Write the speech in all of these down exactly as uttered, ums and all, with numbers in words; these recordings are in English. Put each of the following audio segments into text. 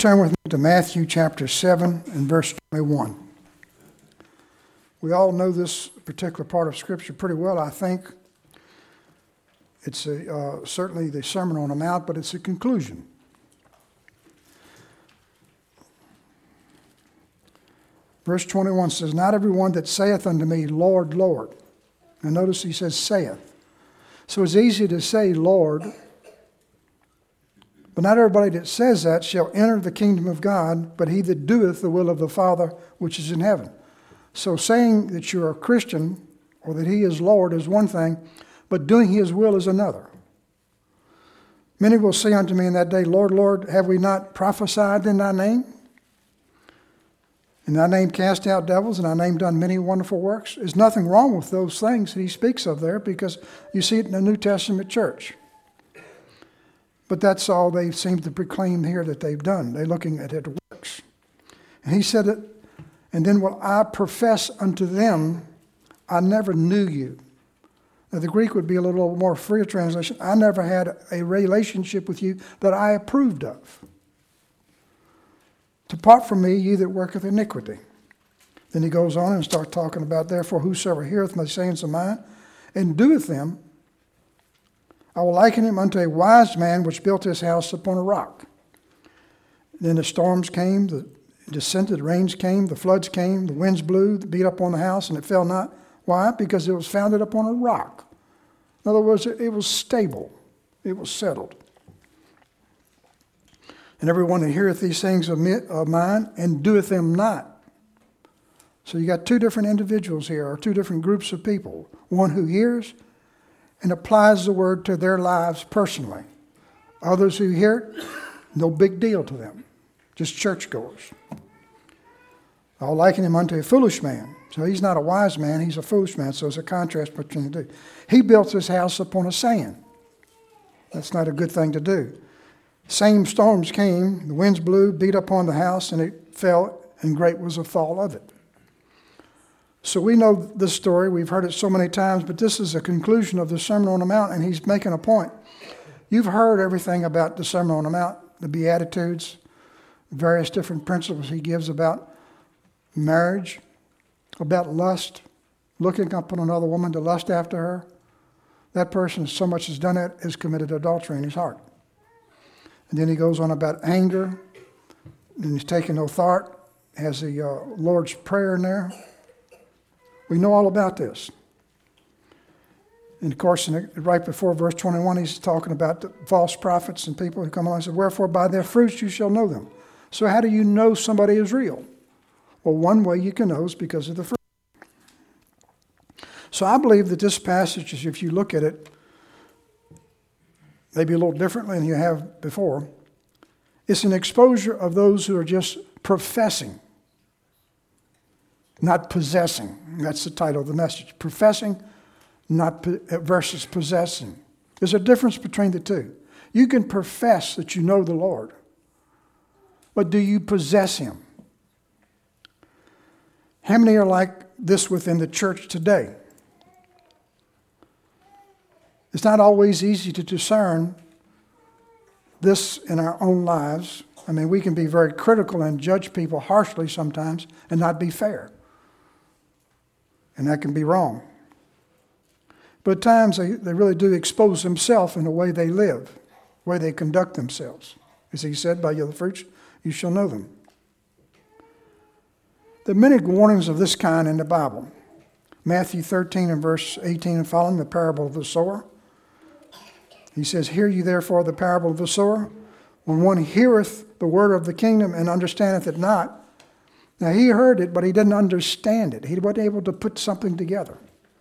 Turn with me to Matthew chapter seven and verse twenty-one. We all know this particular part of Scripture pretty well, I think. It's a, uh, certainly the Sermon on the Mount, but it's a conclusion. Verse twenty-one says, "Not everyone that saith unto me, Lord, Lord." And notice he says, saith. So it's easy to say, Lord, but not everybody that says that shall enter the kingdom of God, but he that doeth the will of the Father which is in heaven. So saying that you're a Christian or that he is Lord is one thing, but doing his will is another. Many will say unto me in that day, Lord, Lord, have we not prophesied in thy name? In thy name cast out devils, in thy name done many wonderful works. There's nothing wrong with those things that he speaks of there, because you see it in the New Testament church. But that's all they seem to proclaim here that they've done. They're looking at it works. And he said it, and then will I profess unto them, I never knew you. Now the Greek would be a little more free translation. I never had a relationship with you that I approved of. Depart from me, ye that worketh iniquity. Then he goes on and starts talking about, therefore whosoever heareth my sayings of mine, and doeth them, I will liken him unto a wise man which built his house upon a rock. Then the storms came, the descended, the rains came, the floods came, the winds blew, beat up on the house, and it fell not. Why? Because it was founded upon a rock. In other words, it was stable. It was settled. And everyone that heareth these things of, me, of mine and doeth them not. So you got two different individuals here, or two different groups of people. One who hears and applies the word to their lives personally. Others who hear it, no big deal to them. Just churchgoers. I'll liken him unto a foolish man. So he's not a wise man, he's a foolish man. So it's a contrast between the two. He built his house upon a sand. That's not a good thing to do. Same storms came, the winds blew, beat upon the house, and it fell, and great was the fall of it. So we know this story, we've heard it so many times, but this is a conclusion of the Sermon on the Mount, and he's making a point. You've heard everything about the Sermon on the Mount, the Beatitudes, various different principles he gives about marriage, about lust, looking up on another woman to lust after her. That person, so much as done it, has committed adultery in his heart. And then he goes on about anger, and he's taking no thought, has the uh, Lord's Prayer in there. We know all about this. And of course, in the, right before verse twenty-one, he's talking about the false prophets and people who come along and say, wherefore by their fruits you shall know them. So how do you know somebody is real? Well, one way you can know is because of the fruit. So I believe that this passage, if you look at it, maybe a little differently than you have before, it's an exposure of those who are just professing, not possessing. That's the title of the message. Professing, not versus possessing. There's a difference between the two. You can profess that you know the Lord, but do you possess him? How many are like this within the church today? It's not always easy to discern this in our own lives. I mean, we can be very critical and judge people harshly sometimes and not be fair. And that can be wrong. But at times they, they really do expose themselves in the way they live, the way they conduct themselves. As he said, by your fruits you shall know them. There are many warnings of this kind in the Bible. Matthew thirteen and verse eighteen and following, the parable of the sower. He says, hear ye therefore the parable of the sower. When one heareth the word of the kingdom and understandeth it not. Now he heard it, but he didn't understand it. He wasn't able to put something together.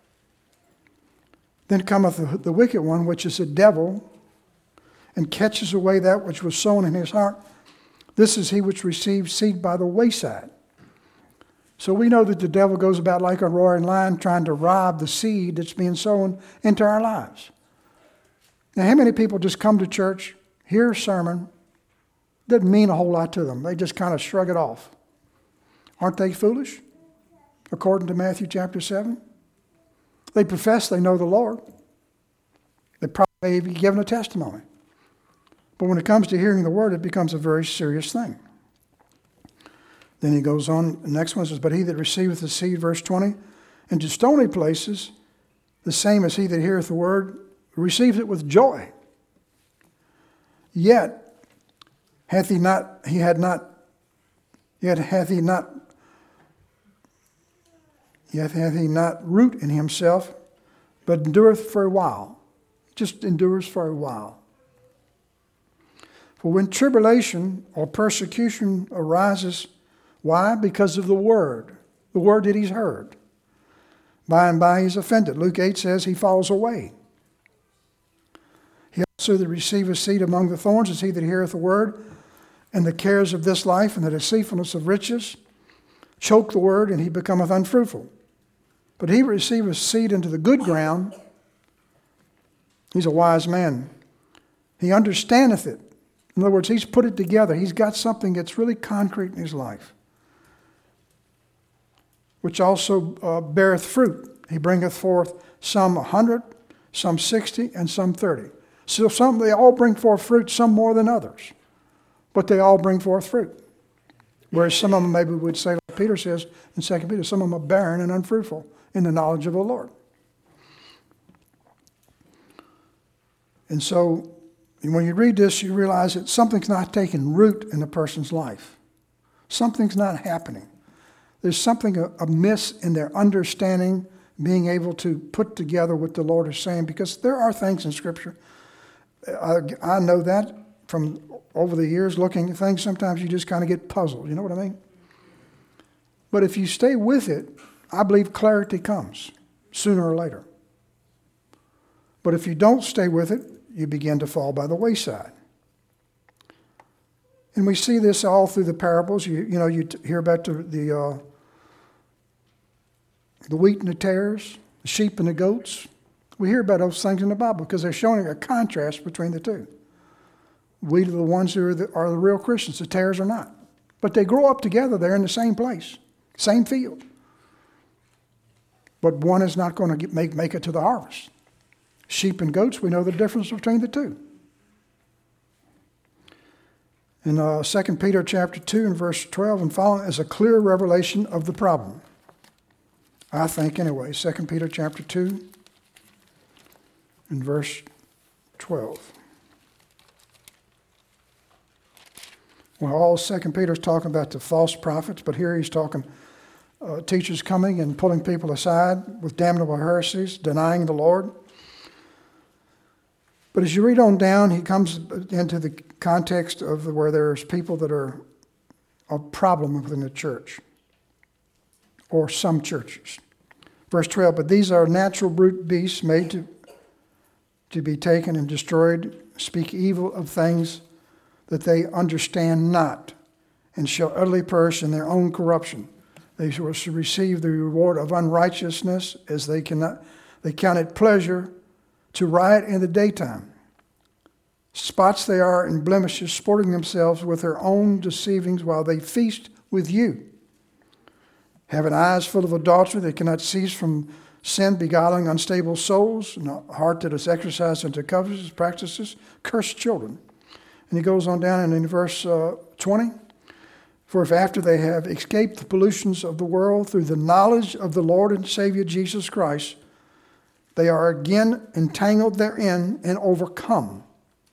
Then cometh the, the wicked one, which is the devil, and catches away that which was sown in his heart. This is he which receives seed by the wayside. So we know that the devil goes about like a roaring lion trying to rob the seed that's being sown into our lives. Now, how many people just come to church, hear a sermon, doesn't mean a whole lot to them. They just kind of shrug it off. Aren't they foolish? According to Matthew chapter seven. They profess they know the Lord. They probably have given a testimony. But when it comes to hearing the word, it becomes a very serious thing. Then he goes on, the next one says, but he that receiveth the seed, verse twenty, into stony places, the same as he that heareth the word, receives it with joy. Yet hath he not, he had not, yet hath he not, yet hath he not root in himself, but endureth for a while. Just endures for a while. For when tribulation or persecution arises, why? Because of the word, the word that he's heard. By and by he's offended. Luke eight says he falls away. He also that receiveth seed among the thorns is he that heareth the word, and the cares of this life and the deceitfulness of riches choke the word, and he becometh unfruitful. But he that receiveth seed into the good ground, he's a wise man. He understandeth it. In other words, he's put it together. He's got something that's really concrete in his life, which also uh, beareth fruit. He bringeth forth some a hundred, some sixty, and some thirty. So some they all bring forth fruit, some more than others, but they all bring forth fruit. Whereas some of them maybe would say, like Peter says in Second Peter, some of them are barren and unfruitful in the knowledge of the Lord. And so when you read this, you realize that something's not taking root in a person's life. Something's not happening. There's something amiss in their understanding, being able to put together what the Lord is saying, because there are things in Scripture. I, I know that from over the years looking at things, sometimes you just kind of get puzzled. You know what I mean? But if you stay with it, I believe clarity comes sooner or later. But if you don't stay with it, you begin to fall by the wayside. And we see this all through the parables. You, you know, you t- hear about the the, uh, the wheat and the tares, the sheep and the goats. We hear about those things in the Bible because they're showing a contrast between the two. Wheat are the ones who are the, are the real Christians. The tares are not. But they grow up together. They're in the same place, same field. But one is not going to get, make, make it to the harvest. Sheep and goats, we know the difference between the two. In uh, Second Peter chapter two and verse twelve and following is a clear revelation of the problem. I think anyway. Second Peter chapter two and verse twelve. Well, all Second Peter is talking about the false prophets, but here he's talking uh, teachers coming and pulling people aside with damnable heresies, denying the Lord. But as you read on down, he comes into the context of where there's people that are a problem within the church, or some churches. Verse twelve, but these are natural brute beasts made to, to be taken and destroyed, speak evil of things that they understand not, and shall utterly perish in their own corruption. They shall receive the reward of unrighteousness, as they cannot they count it pleasure to riot in the daytime. Spots they are in blemishes, sporting themselves with their own deceivings while they feast with you. Having eyes full of adultery, they cannot cease from sin, beguiling unstable souls, and a heart that is exercised into covetous practices, cursed children. And he goes on down and in verse uh, twenty, for if after they have escaped the pollutions of the world through the knowledge of the Lord and Savior Jesus Christ, they are again entangled therein and overcome.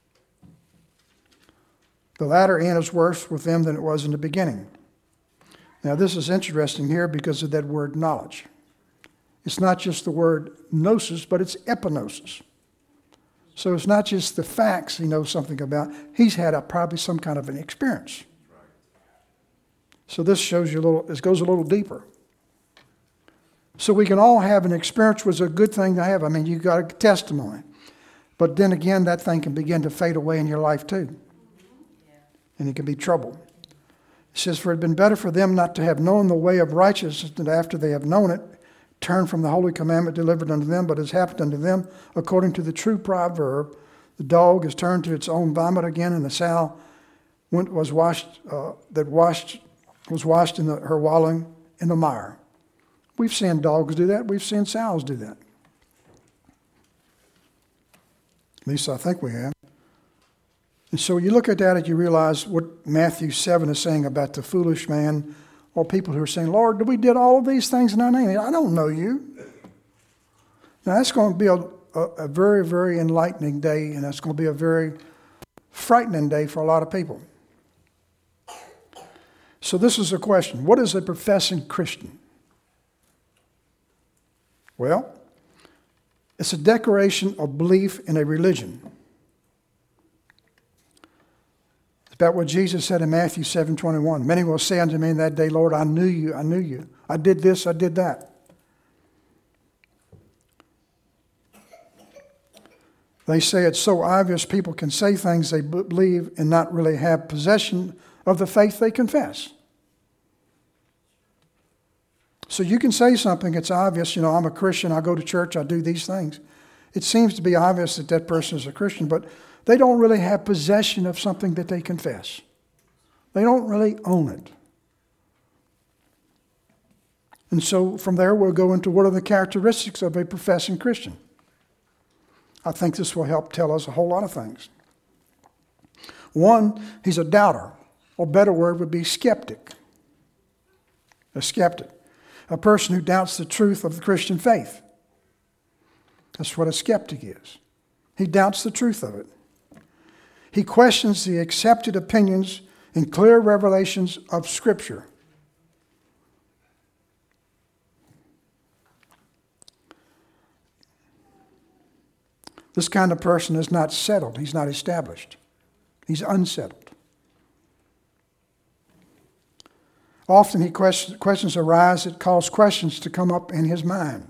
The latter end is worse with them than it was in the beginning. Now this is interesting here because of that word knowledge. It's not just the word gnosis, but it's epignosis. So it's not just the facts he knows something about. He's had a, probably some kind of an experience. So this shows you a little, this goes a little deeper. So we can all have an experience, which is a good thing to have. I mean, you've got a testimony. But then again, that thing can begin to fade away in your life too. And it can be trouble. It says, for it had been better for them not to have known the way of righteousness than after they have known it, turn from the holy commandment delivered unto them, but has happened unto them according to the true proverb, the dog is turned to its own vomit again, and the sow went, was washed, uh, that washed, was washed in the, her wallowing in the mire. We've seen dogs do that. We've seen sows do that. At least I think we have. And so you look at that and you realize what Matthew seven is saying about the foolish man or people who are saying, Lord, we did all of these things in thy name. I don't know you. Now, that's going to be a, a, a very, very enlightening day, and that's going to be a very frightening day for a lot of people. So this is a question. What is a professing Christian? Well, it's a declaration of belief in a religion. It's about what Jesus said in Matthew seven twenty-one. Many will say unto me in that day, Lord, I knew you, I knew you. I did this, I did that. They say it's so obvious people can say things they believe and not really have possession of the faith they confess. So you can say something, it's obvious, you know, I'm a Christian, I go to church, I do these things. It seems to be obvious that that person is a Christian, but they don't really have possession of something that they confess. They don't really own it. And so from there we'll go into what are the characteristics of a professing Christian. I think this will help tell us a whole lot of things. One, he's a doubter. Or a better word would be skeptic. A skeptic. A person who doubts the truth of the Christian faith. That's what a skeptic is. He doubts the truth of it. He questions the accepted opinions and clear revelations of Scripture. This kind of person is not settled. He's not established. He's unsettled. Often he questions, questions arise that cause questions to come up in his mind.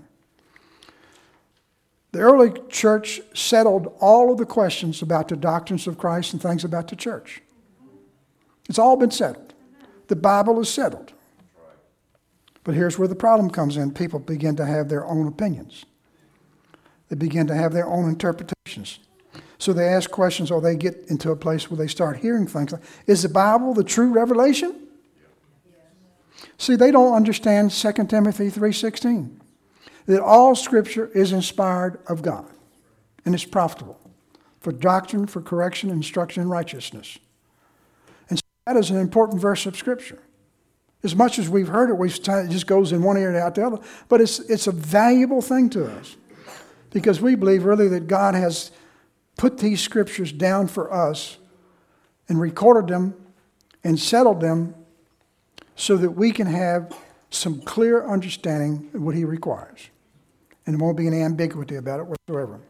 The early church settled all of the questions about the doctrines of Christ and things about the church. It's all been settled. The Bible is settled. But here's where the problem comes in. People begin to have their own opinions. They begin to have their own interpretations. So they ask questions, or they get into a place where they start hearing things like, is the Bible the true revelation? See, they don't understand Second Timothy three sixteen. That all Scripture is inspired of God. And it's profitable for doctrine, for correction, instruction, and righteousness. And so that is an important verse of Scripture. As much as we've heard it, we've, it just goes in one ear and out the other. But it's, it's a valuable thing to us. Because we believe really that God has put these Scriptures down for us and recorded them and settled them so that we can have some clear understanding of what He requires. And there won't be any ambiguity about it whatsoever.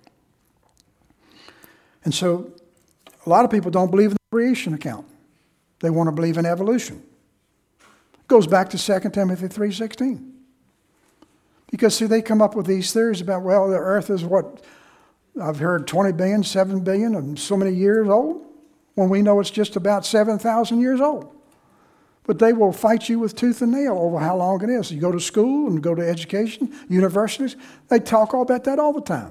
And so a lot of people don't believe in the creation account. They want to believe in evolution. It goes back to Second Timothy three sixteen. Because, see, they come up with these theories about, well, the earth is what, I've heard twenty billion, seven billion, and so many years old, when we know it's just about seven thousand years old. But they will fight you with tooth and nail over how long it is. You go to school and go to education, universities, they talk all about that all the time.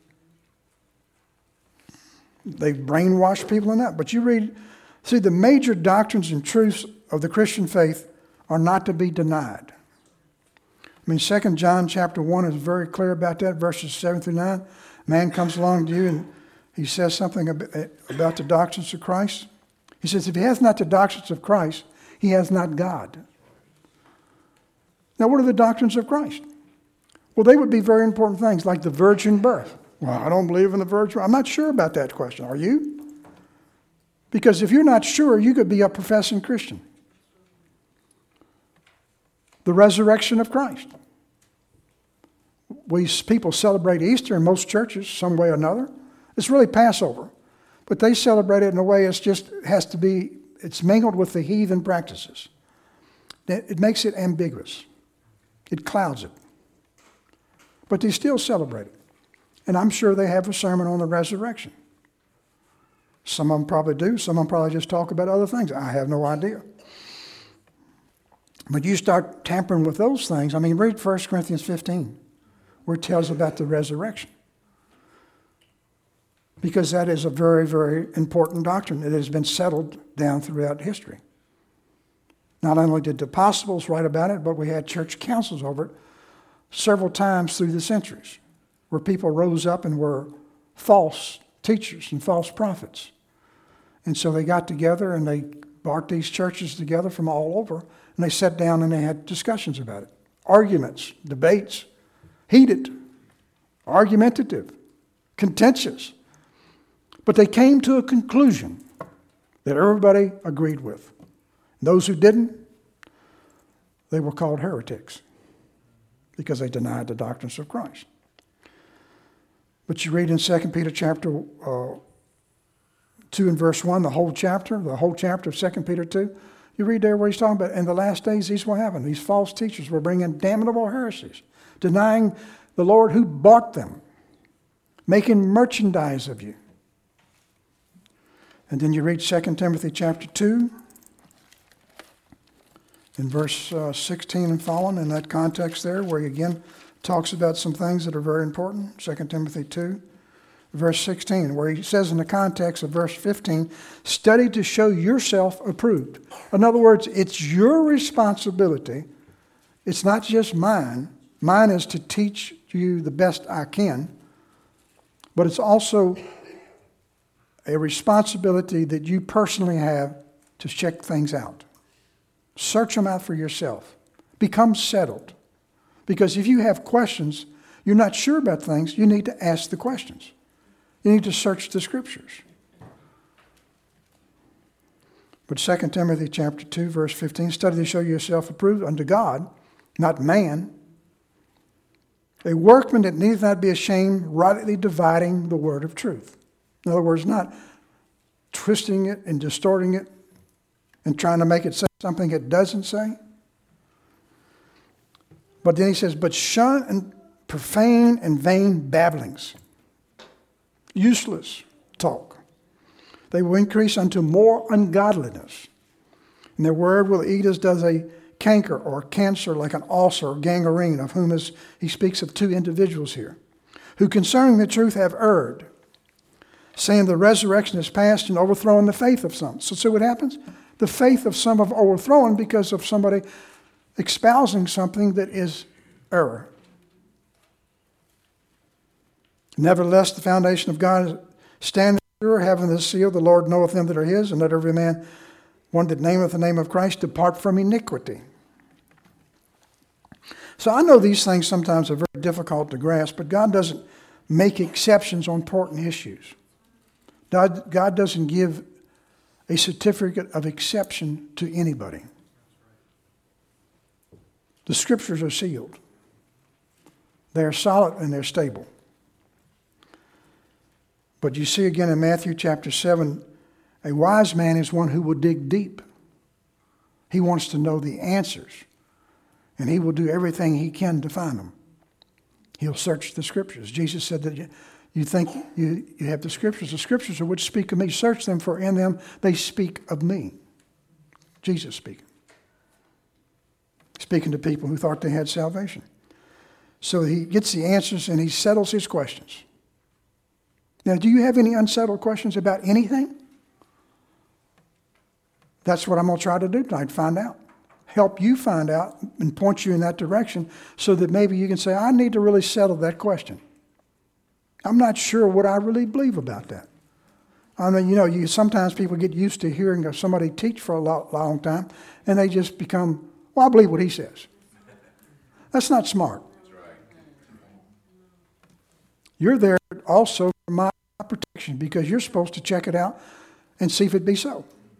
They brainwash people in that. But you read, see, the major doctrines and truths of the Christian faith are not to be denied. I mean, Second John chapter one is very clear about that, verses seven through nine. Man comes along to you and he says something about the doctrines of Christ. He says, if he has not the doctrines of Christ, he has not God. Now, what are the doctrines of Christ? Well, they would be very important things, like the virgin birth. Well, I don't believe in the virgin birth. I'm not sure about that question. Are you? Because if you're not sure, you could be a professing Christian. The resurrection of Christ. We people celebrate Easter in most churches, some way or another. It's really Passover. But they celebrate it in a way it's just has to be, it's mingled with the heathen practices. It makes it ambiguous. It clouds it. But they still celebrate it. And I'm sure they have a sermon on the resurrection. Some of them probably do. Some of them probably just talk about other things. I have no idea. But you start tampering with those things. I mean, read First Corinthians fifteen, where it tells about the resurrection. Because that is a very, very important doctrine. It has been settled down throughout history. Not only did the apostles write about it, but we had church councils over it several times through the centuries, where people rose up and were false teachers and false prophets. And so they got together and they brought these churches together from all over, and they sat down and they had discussions about it. Arguments, debates, heated, argumentative, contentious. But they came to a conclusion that everybody agreed with. Those who didn't, they were called heretics because they denied the doctrines of Christ. But you read in Second Peter chapter uh, two and verse one, the whole chapter, the whole chapter of Second Peter two, you read there where he's talking about, in the last days these will happen. These false teachers will bring in damnable heresies, denying the Lord who bought them, making merchandise of you. And then you read Second Timothy chapter two, in verse uh, sixteen and following, in that context there, where he again talks about some things that are very important. Second Timothy two, verse sixteen, where he says in the context of verse fifteen, study to show yourself approved. In other words, it's your responsibility. It's not just mine. Mine is to teach you the best I can. But it's also a responsibility that you personally have to check things out. Search them out for yourself. Become settled. Because if you have questions, you're not sure about things, you need to ask the questions. You need to search the Scriptures. But Second Timothy chapter two, verse fifteen, study to show yourself approved unto God, not man, a workman that needeth not be ashamed, rightly dividing the word of truth. In other words, not twisting it and distorting it and trying to make it say something it doesn't say. But then he says, but shun and profane and vain babblings, useless talk. They will increase unto more ungodliness. And their word will eat as does a canker or cancer, like an ulcer or gangrene, of whom is, he speaks of two individuals here, who concerning the truth have erred, saying the resurrection is past and overthrowing the faith of some. So see what happens? The faith of some have overthrown because of somebody espousing something that is error. Nevertheless, the foundation of God standeth sure, having the seal, the Lord knoweth them that are his, and let every man, one that nameth the name of Christ, depart from iniquity. So I know these things sometimes are very difficult to grasp, but God doesn't make exceptions on important issues. God, God doesn't give a certificate of exception to anybody. The Scriptures are sealed. They are solid and they're stable. But you see again in Matthew chapter seven, a wise man is one who will dig deep. He wants to know the answers, and he will do everything he can to find them. He'll search the Scriptures. Jesus said that you, you think you, you have the Scriptures. The Scriptures are which speak of me. Search them, for in them they speak of me. Jesus speaking. Speaking to people who thought they had salvation. So he gets the answers and he settles his questions. Now, do you have any unsettled questions about anything? That's what I'm going to try to do tonight, find out. Help you find out and point you in that direction so that maybe you can say, I need to really settle that question. I'm not sure what I really believe about that. I mean, you know, you sometimes people get used to hearing somebody teach for a long, long time, and they just become, well, I believe what he says. That's not smart. You're there also for my protection because you're supposed to check it out and see if it be so.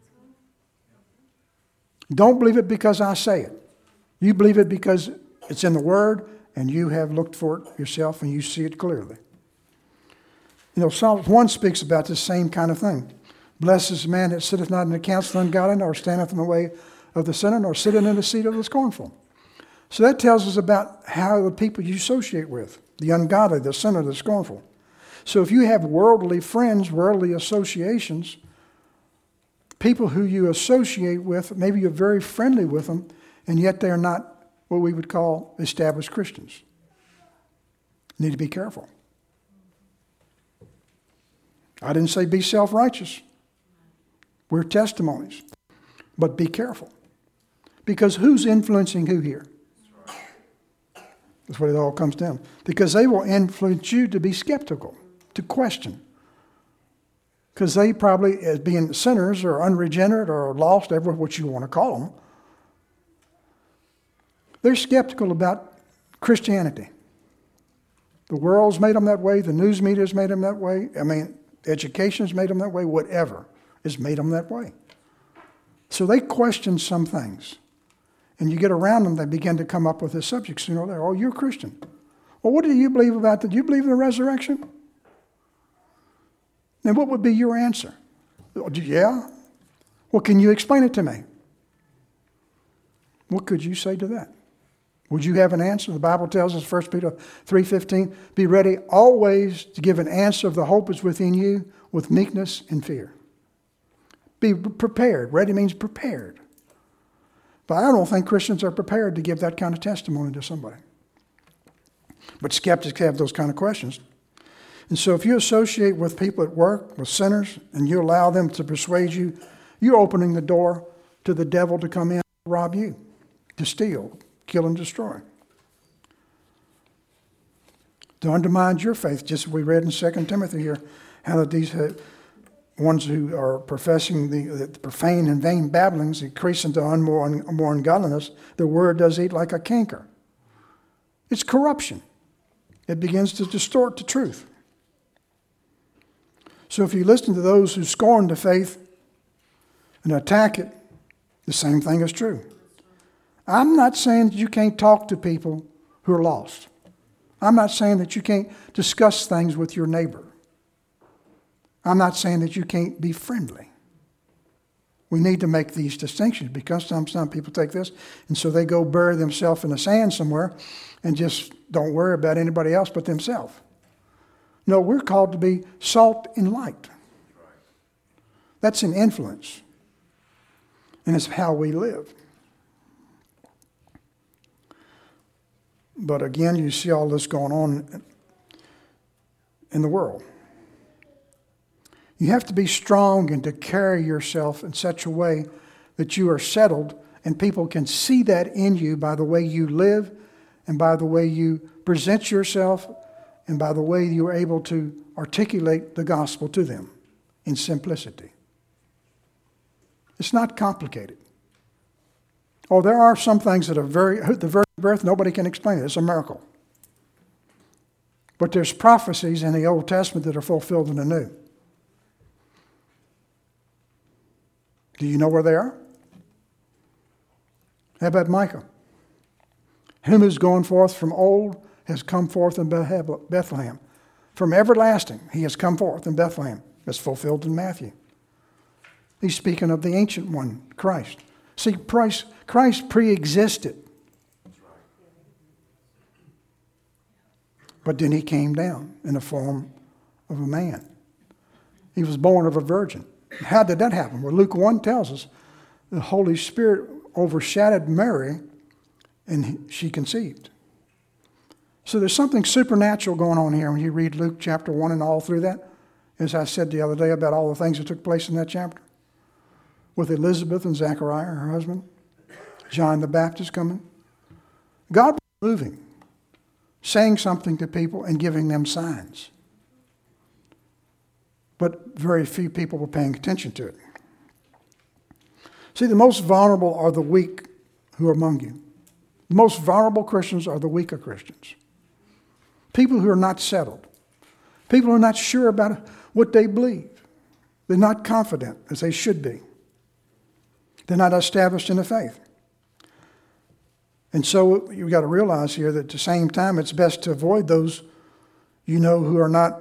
Don't believe it because I say it. You believe it because it's in the Word and you have looked for it yourself and you see it clearly. You know, Psalm one speaks about this same kind of thing. Blessed is the man that sitteth not in the counsel of the ungodly, nor standeth in the way of the sinner, nor sitteth in the seat of the scornful. So that tells us about how the people you associate with, the ungodly, the sinner, the scornful. So if you have worldly friends, worldly associations, people who you associate with, maybe you're very friendly with them, and yet they're not what we would call established Christians. You need to be careful. I didn't say be self-righteous. We're testimonies. But be careful. Because who's influencing who here? That's what it all comes down. Because they will influence you to be skeptical, to question, Because they probably, as being sinners or unregenerate or lost, ever what you want to call them, they're skeptical about Christianity. The world's made them that way. The news media's made them that way. I mean, education's made them that way. Whatever has made them that way. So they question some things. And you get around them, they begin to come up with the subjects. You know, they're, oh, you're a Christian. Well, what do you believe about that? Do you believe in the resurrection? Then what would be your answer? Yeah. Well, can you explain it to me? What could you say to that? Would you have an answer? The Bible tells us, First Peter three fifteen, be ready always to give an answer of the hope is within you with meekness and fear. Be prepared. Ready means prepared. But I don't think Christians are prepared to give that kind of testimony to somebody. But skeptics have those kind of questions. And so if you associate with people at work, with sinners, and you allow them to persuade you, you're opening the door to the devil to come in and rob you, to steal, kill, and destroy. To undermine your faith, just as we read in Second Timothy here, how that these uh, ones who are professing the, the profane and vain babblings increase into more, more ungodliness, the word does eat like a canker. It's corruption. It begins to distort the truth. So if you listen to those who scorn the faith and attack it, the same thing is true. I'm not saying that you can't talk to people who are lost. I'm not saying that you can't discuss things with your neighbor. I'm not saying that you can't be friendly. We need to make these distinctions because some, some people take this and so they go bury themselves in the sand somewhere and just don't worry about anybody else but themselves. No, we're called to be salt and light. That's an influence. And it's how we live. But again, you see all this going on in the world. You have to be strong and to carry yourself in such a way that you are settled and people can see that in you by the way you live and by the way you present yourself and by the way you are able to articulate the gospel to them in simplicity. It's not complicated. Oh, there are some things that are very, the virgin birth, nobody can explain it. It's a miracle. But there's prophecies in the Old Testament that are fulfilled in the New. Do you know where they are? How about Micah? Him who's gone forth from old has come forth in Bethlehem. From everlasting, he has come forth in Bethlehem. That's fulfilled in Matthew. He's speaking of the ancient one, Christ. See, Christ, Christ pre-existed. But then he came down in the form of a man. He was born of a virgin. How did that happen? Well, Luke one tells us the Holy Spirit overshadowed Mary and she conceived. So there's something supernatural going on here when you read Luke chapter one and all through that. As I said the other day about all the things that took place in that chapter. With Elizabeth and Zechariah, her husband. John the Baptist coming. God was moving. Saying something to people and giving them signs. But very few people were paying attention to it. See, the most vulnerable are the weak who are among you. The most vulnerable Christians are the weaker Christians. People who are not settled. People who are not sure about what they believe. They're not confident as they should be. They're not established in the faith. And so you've got to realize here that at the same time it's best to avoid those you know who are not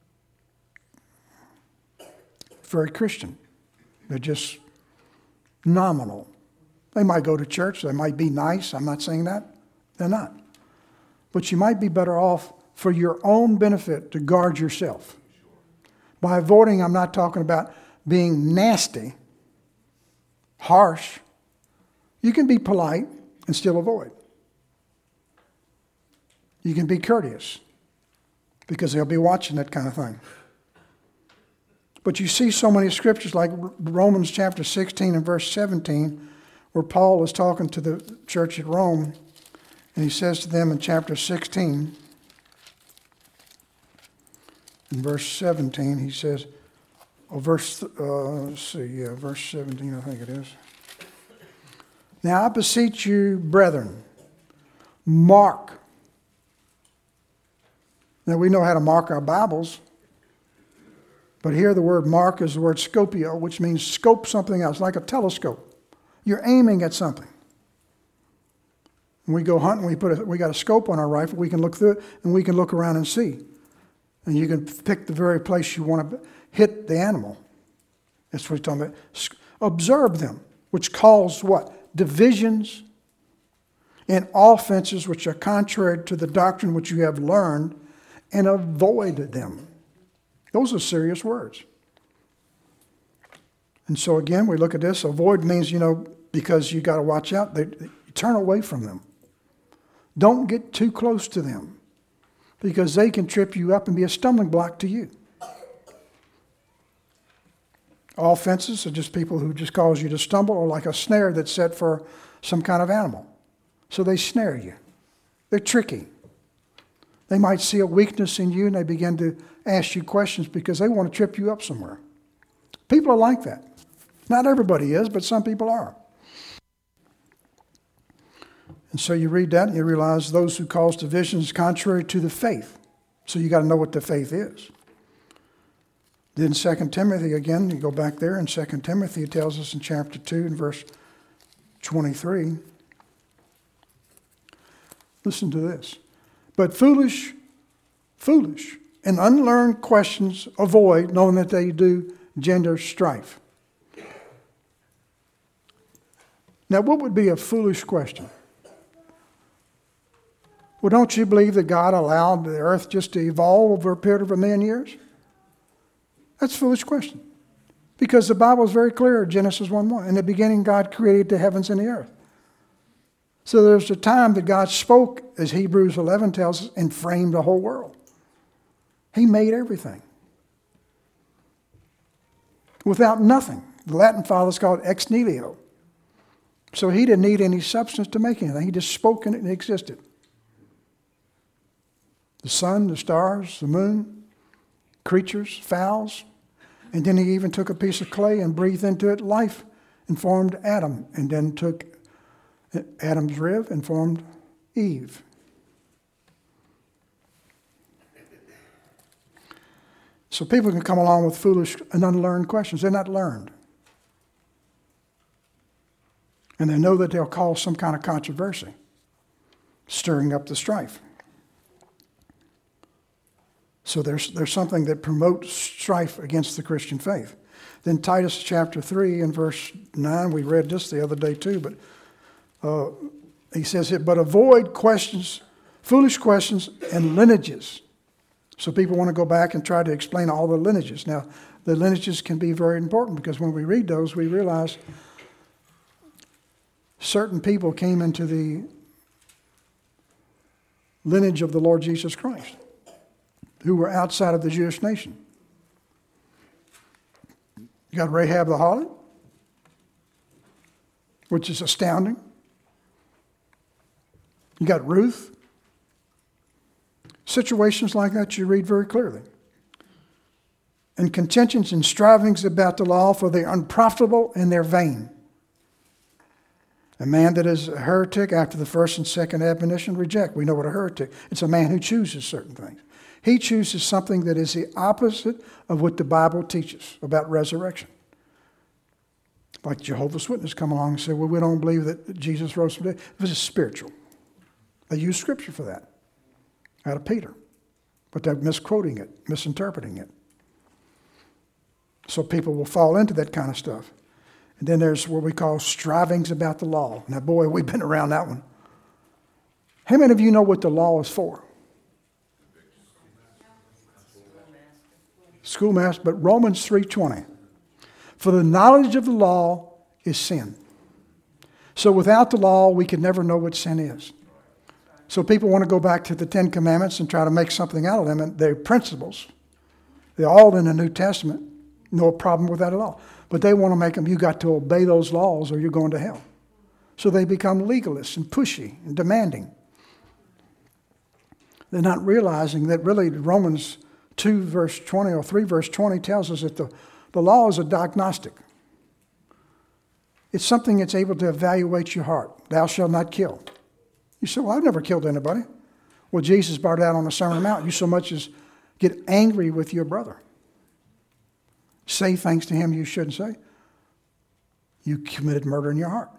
very Christian. They're just nominal. They might go to church. They might be nice. I'm not saying that. They're not. But you might be better off for your own benefit to guard yourself. By avoiding, I'm not talking about being nasty, harsh. You can be polite and still avoid. You can be courteous because they'll be watching that kind of thing. But you see so many scriptures like Romans chapter sixteen and verse seventeen where Paul is talking to the church at Rome and he says to them in chapter sixteen, in verse seventeen, he says, Oh, verse, uh, let's see, yeah, verse seventeen, I think it is. Now I beseech you, brethren, mark. Now we know how to mark our Bibles, but here the word mark is the word scopio, which means scope something else, like a telescope. You're aiming at something. When we go hunting, we put a, we got a scope on our rifle. We can look through it, and we can look around and see. And you can pick the very place you want to hit the animal. That's what he's talking about. Observe them, which cause what? Divisions and offenses which are contrary to the doctrine which you have learned, and avoid them. Those are serious words. And so again, we look at this. Avoid means, you know, because you got to watch out. They, they, turn away from them. Don't get too close to them, because they can trip you up and be a stumbling block to you. Offenses are just people who just cause you to stumble, or like a snare that's set for some kind of animal. So they snare you. They're tricky. They might see a weakness in you and they begin to ask you questions because they want to trip you up somewhere. People are like that. Not everybody is, but some people are. And so you read that and you realize those who cause divisions contrary to the faith. So you got to know what the faith is. Then Second Timothy, again, you go back there in Second Timothy, it tells us in chapter two and verse twenty-three. Listen to this. But foolish, foolish, and unlearned questions avoid, knowing that they do gender strife. Now, what would be a foolish question? Well, don't you believe that God allowed the earth just to evolve over a period of a million years? That's a foolish question. Because the Bible is very clear, Genesis one one. In the beginning, God created the heavens and the earth. So there's a time that God spoke, as Hebrews eleven tells us, and framed the whole world. He made everything. Without nothing. The Latin fathers call it ex nihilo. So he didn't need any substance to make anything. He just spoke and it existed. The sun, the stars, the moon, creatures, fowls. And then he even took a piece of clay and breathed into it life and formed Adam. And then took Adam's rib and formed Eve. So people can come along with foolish and unlearned questions. They're not learned. And they know that they'll cause some kind of controversy, stirring up the strife. So there's, there's something that promotes strife against the Christian faith. Then Titus chapter three and verse nine, we read this the other day too, but uh, he says it, but avoid questions, foolish questions and lineages. So people want to go back and try to explain all the lineages. Now, the lineages can be very important because when we read those, we realize certain people came into the lineage of the Lord Jesus Christ who were outside of the Jewish nation. You got Rahab the harlot, which is astounding. You got Ruth. Situations like that you read very clearly. And contentions and strivings about the law, for they are unprofitable and they're vain. A man that is a heretic after the first and second admonition, reject. We know what a heretic is. It's a man who chooses certain things. He chooses something that is the opposite of what the Bible teaches about resurrection. Like Jehovah's Witnesses come along and say, well, we don't believe that Jesus rose from the dead. This is spiritual. They use Scripture for that, out of Peter. But they're misquoting it, misinterpreting it. So people will fall into that kind of stuff. And then there's what we call strivings about the law. Now, boy, we've been around that one. How many of you know what the law is for? Schoolmaster, but Romans three twenty. For the knowledge of the law is sin. So without the law, we can never know what sin is. So people want to go back to the Ten Commandments and try to make something out of them, and they're principles. They're all in the New Testament. No problem with that at all. But they want to make them, you got to obey those laws or you're going to hell. So they become legalists and pushy and demanding. They're not realizing that really Romans two verse twenty or three verse twenty tells us that the The law is a diagnostic. It's something that's able to evaluate your heart. Thou shalt not kill. You say, well, I've never killed anybody. Well, Jesus brought out on the Sermon on the Mount, you so much as get angry with your brother. Say things to him you shouldn't say. You committed murder in your heart.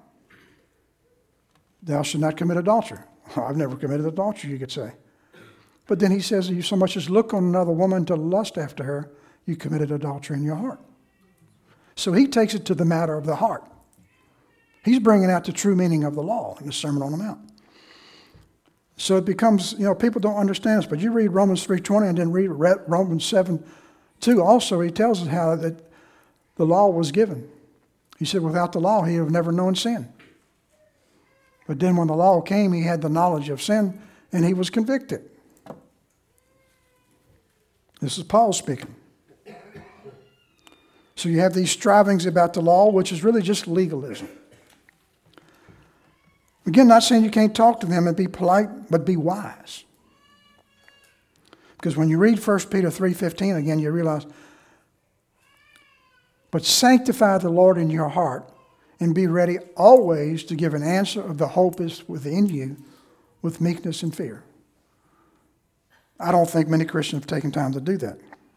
Thou shalt not commit adultery. I've never committed adultery, you could say. But then he says, you so much as look on another woman to lust after her, you committed adultery in your heart. So he takes it to the matter of the heart. He's bringing out the true meaning of the law in the Sermon on the Mount. So it becomes, you know, people don't understand this, but you read Romans three twenty and then read Romans seven two also, he tells us how that the law was given. He said without the law, he would have never known sin. But then when the law came, he had the knowledge of sin and he was convicted. This is Paul speaking. So you have these strivings about the law, which is really just legalism. Again, not saying you can't talk to them and be polite, but be wise. Because when you read First Peter three fifteen again, you realize, but sanctify the Lord in your heart and be ready always to give an answer of the hope is within you with meekness and fear. I don't think many Christians have taken time to do that.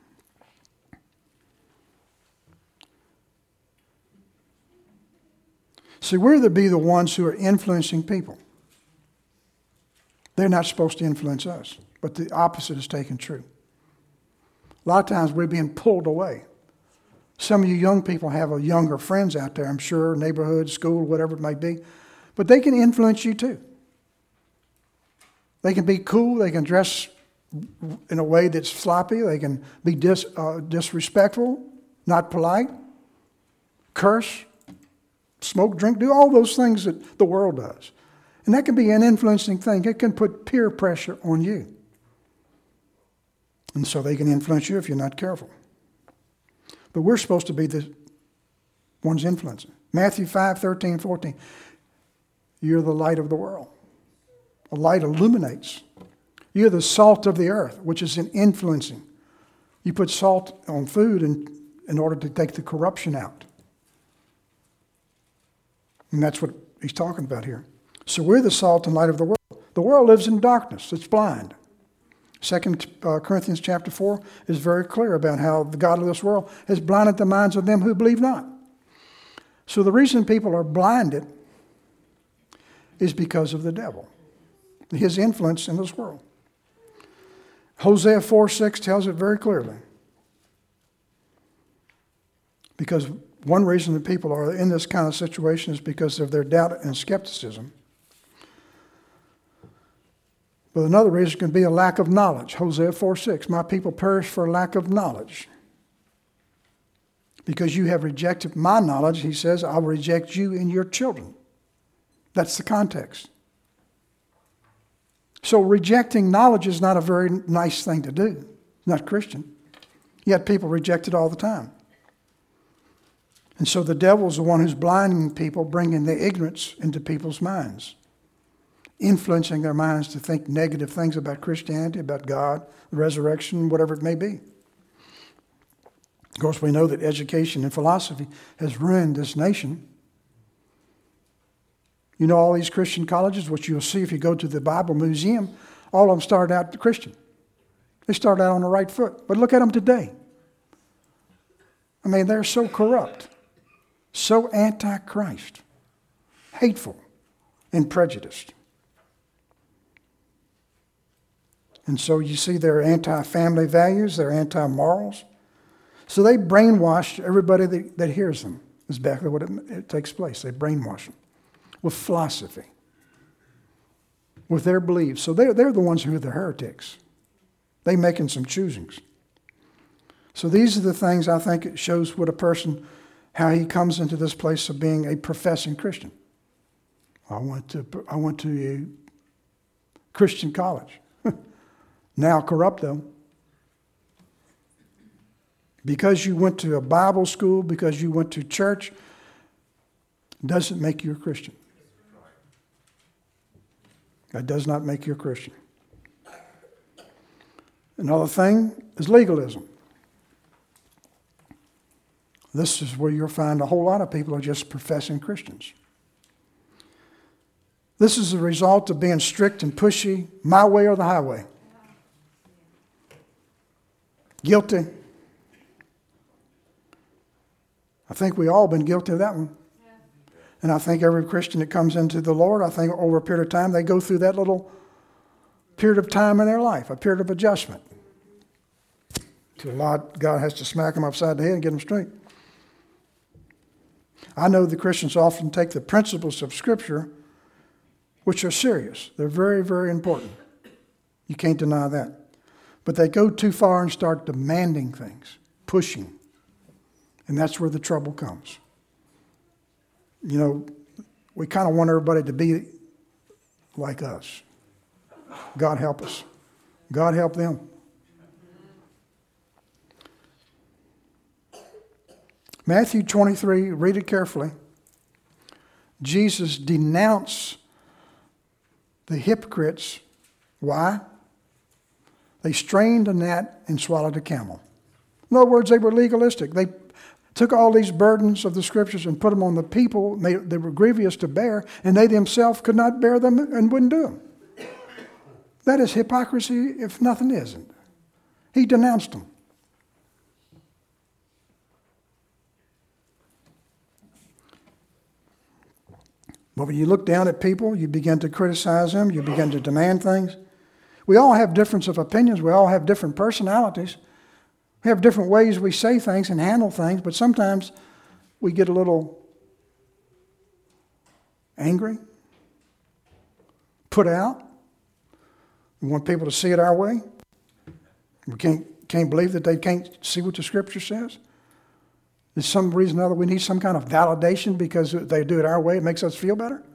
See, we're to be the ones who are influencing people. They're not supposed to influence us, but the opposite is taken true. A lot of times we're being pulled away. Some of you young people have a younger friends out there, I'm sure, neighborhood, school, whatever it might be, but they can influence you too. They can be cool, they can dress in a way that's sloppy, they can be dis, uh, disrespectful, not polite, curse, smoke, drink, do all those things that the world does. And that can be an influencing thing. It can put peer pressure on you. And so they can influence you if you're not careful. But we're supposed to be the ones influencing. Matthew five, thirteen, fourteen. You're the light of the world. A light illuminates. You're the salt of the earth, which is an influencing. You put salt on food in, in order to take the corruption out. And that's what he's talking about here. So we're the salt and light of the world. The world lives in darkness. It's blind. Second uh, Corinthians chapter four is very clear about how the God of this world has blinded the minds of them who believe not. So the reason people are blinded is because of the devil, his influence in this world. Hosea four six tells it very clearly. Because one reason that people are in this kind of situation is because of their doubt and skepticism. But another reason can be a lack of knowledge. Hosea four six, my people perish for lack of knowledge. Because you have rejected my knowledge, he says, I will reject you and your children. That's the context. So rejecting knowledge is not a very nice thing to do. It's not Christian. Yet people reject it all the time. And so the devil's the one who's blinding people, bringing the ignorance into people's minds, influencing their minds to think negative things about Christianity, about God, the resurrection, whatever it may be. Of course, we know that education and philosophy has ruined this nation. You know all these Christian colleges, which you'll see if you go to the Bible Museum, all of them started out Christian. They started out on the right foot. But look at them today. I mean, they're so corrupt, so anti-Christ, hateful, and prejudiced. And so you see their anti-family values, their anti-morals. So they brainwash everybody that, that hears them. That's exactly what it, it takes place. They brainwash them with philosophy, with their beliefs. So they're, they're the ones who are the heretics. They're making some choosings. So these are the things I think it shows what a person, how he comes into this place of being a professing Christian. I went to, I went to a Christian college. Now corrupt though. Because you went to a Bible school, because you went to church, doesn't make you a Christian. That does not make you a Christian. Another thing is legalism. This is where you'll find a whole lot of people are just professing Christians. This is the result of being strict and pushy, my way or the highway. Guilty. I think we all been guilty of that one. And I think every Christian that comes into the Lord, I think over a period of time, they go through that little period of time in their life, a period of adjustment. To a lot, God has to smack them upside the head and get them straight. I know the Christians often take the principles of Scripture, which are serious. They're very, very important. You can't deny that. But they go too far and start demanding things, pushing. And that's where the trouble comes. You know, we kind of want everybody to be like us. God help us. God help them. Matthew twenty-three, read it carefully. Jesus denounced the hypocrites. Why? They strained a gnat and swallowed a camel. In other words, they were legalistic. They took all these burdens of the Scriptures and put them on the people. They, they were grievous to bear, and they themselves could not bear them and wouldn't do them. That is hypocrisy, if nothing isn't. He denounced them. But when you look down at people, you begin to criticize them, you begin to demand things. We all have difference of opinions. We all have different personalities. We have different ways we say things and handle things, but sometimes we get a little angry, put out. We want people to see it our way. We can't, can't believe that they can't see what the Scripture says. There's some reason or other we need some kind of validation because they do it our way. It makes us feel better.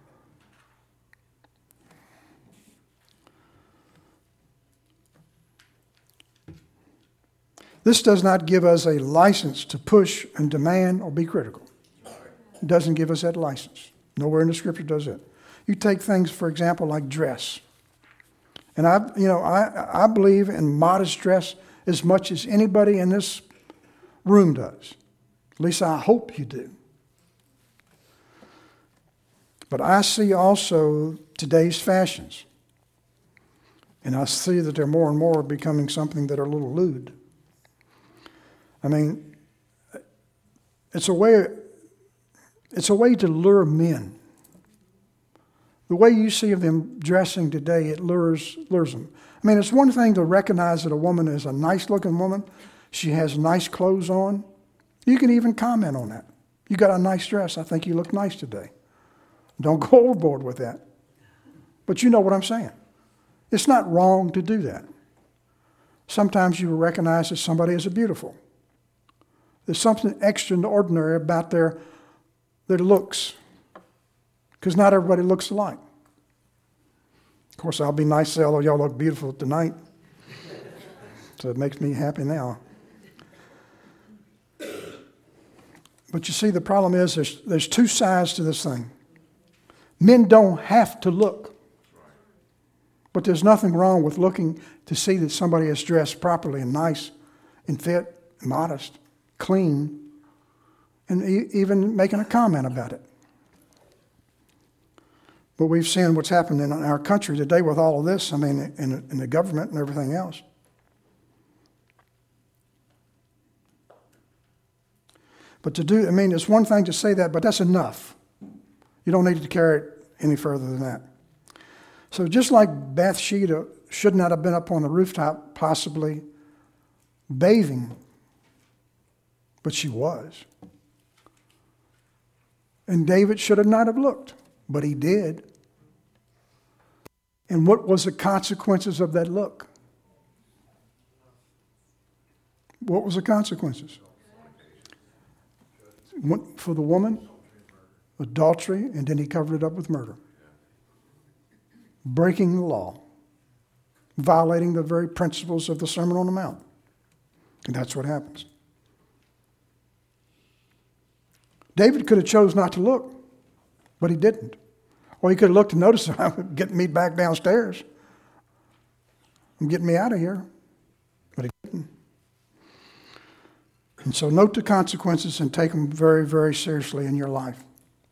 This does not give us a license to push and demand or be critical. It doesn't give us that license. Nowhere in the Scripture does it. You take things, for example, like dress. And I, you know, I, I believe in modest dress as much as anybody in this room does. At least I hope you do. But I see also today's fashions. And I see that they're more and more becoming something that are a little lewd. I mean, it's a way, it's a way to lure men. The way you see of them dressing today, it lures, lures them. I mean, it's one thing to recognize that a woman is a nice-looking woman. She has nice clothes on. You can even comment on that. You got a nice dress. I think you look nice today. Don't go overboard with that. But you know what I'm saying. It's not wrong to do that. Sometimes you will recognize that somebody is beautiful. There's something extraordinary about their, their looks. Because not everybody looks alike. Of course, I'll be nice to say, although y'all look beautiful tonight. So it makes me happy now. But you see, the problem is there's, there's two sides to this thing. Men don't have to look. But there's nothing wrong with looking to see that somebody is dressed properly and nice and fit, and modest, clean, and e- even making a comment about it. But we've seen what's happened in our country today with all of this, I mean, in, in the government and everything else. But to do, I mean, it's one thing to say that, but that's enough. You don't need to carry it any further than that. So just like Bathsheba should not have been up on the rooftop, possibly bathing, but she was. And David should have not have looked, but he did. And what was the consequences of that look? What was the consequences? For the woman, adultery, and then he covered it up with murder. Breaking the law. Violating the very principles of the Sermon on the Mount. And that's what happens. David could have chose not to look, but he didn't. Or he could have looked and noticed, I'm getting me back downstairs. I'm getting me out of here. But he didn't. And so note the consequences and take them very, very seriously in your life.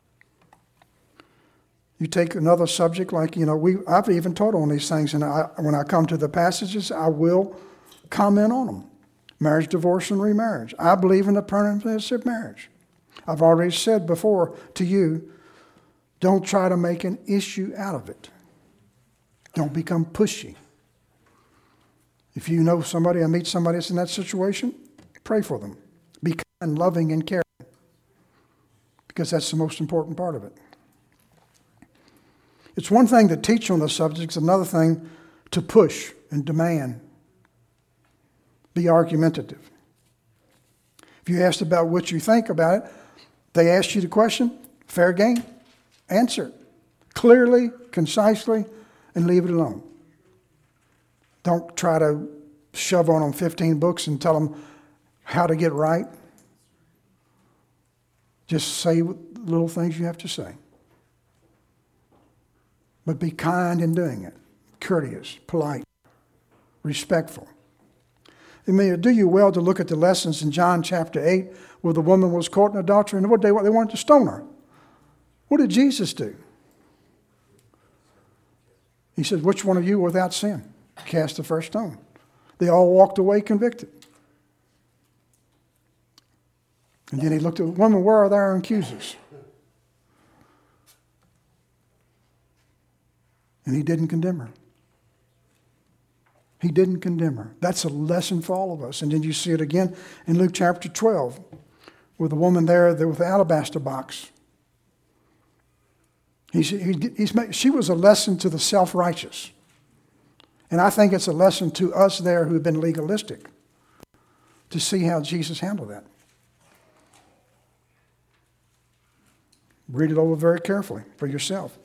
You take another subject like, you know, we I've even taught on these things, and I, when I come to the passages, I will comment on them. Marriage, divorce, and remarriage. I believe in the permanence of marriage. I've already said before to you, don't try to make an issue out of it. Don't become pushy. If you know somebody or meet somebody that's in that situation, pray for them. Be kind, loving, and caring. Because that's the most important part of it. It's one thing to teach on the subject, it's another thing to push and demand. Be argumentative. If you asked about what you think about it, they asked you the question, fair game, answer it. Clearly, concisely, and leave it alone. Don't try to shove on them fifteen books and tell them how to get right. Just say the little things you have to say. But be kind in doing it. Courteous, polite, respectful. It may do you well to look at the lessons in John chapter eight where the woman was caught in adultery and what they, they wanted to stone her. What did Jesus do? He said, which one of you without sin? Cast the first stone. They all walked away convicted. And then he looked at the woman, where are their accusers? And he didn't condemn her. He didn't condemn her. That's a lesson for all of us. And then you see it again in Luke chapter twelve with the woman there with the alabaster box. He's, he, he's made, she was a lesson to the self-righteous. And I think it's a lesson to us there who have been legalistic to see how Jesus handled that. Read it over very carefully for yourself.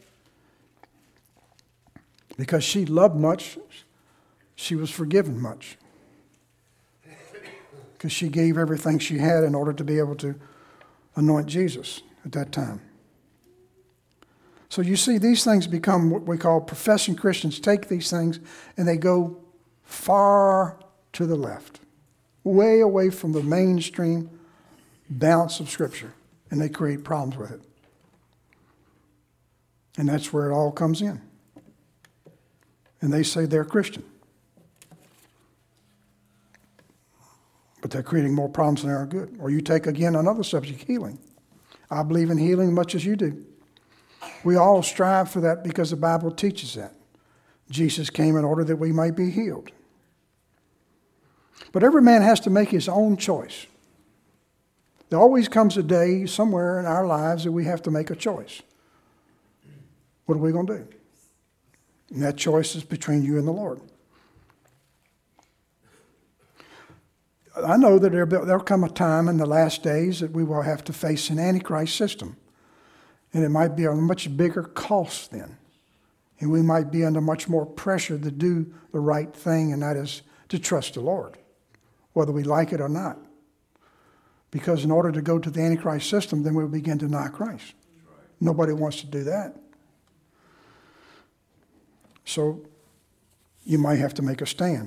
Because she loved much, she was forgiven much. Because she gave everything she had in order to be able to anoint Jesus at that time. So you see, these things become what we call professing Christians take these things and they go far to the left, way away from the mainstream balance of Scripture, and they create problems with it. And that's where it all comes in. And they say they're Christian. But they're creating more problems than they are good. Or you take, again, another subject, healing. I believe in healing much as you do. We all strive for that because the Bible teaches that. Jesus came in order that we might be healed. But every man has to make his own choice. There always comes a day somewhere in our lives that we have to make a choice. What are we going to do? And that choice is between you and the Lord. I know that there will come a time in the last days that we will have to face an Antichrist system. And it might be a much bigger cost then. And we might be under much more pressure to do the right thing, and that is to trust the Lord, whether we like it or not. Because in order to go to the Antichrist system, then we'll begin to deny Christ. Right. Nobody wants to do that. So you might have to make a stand.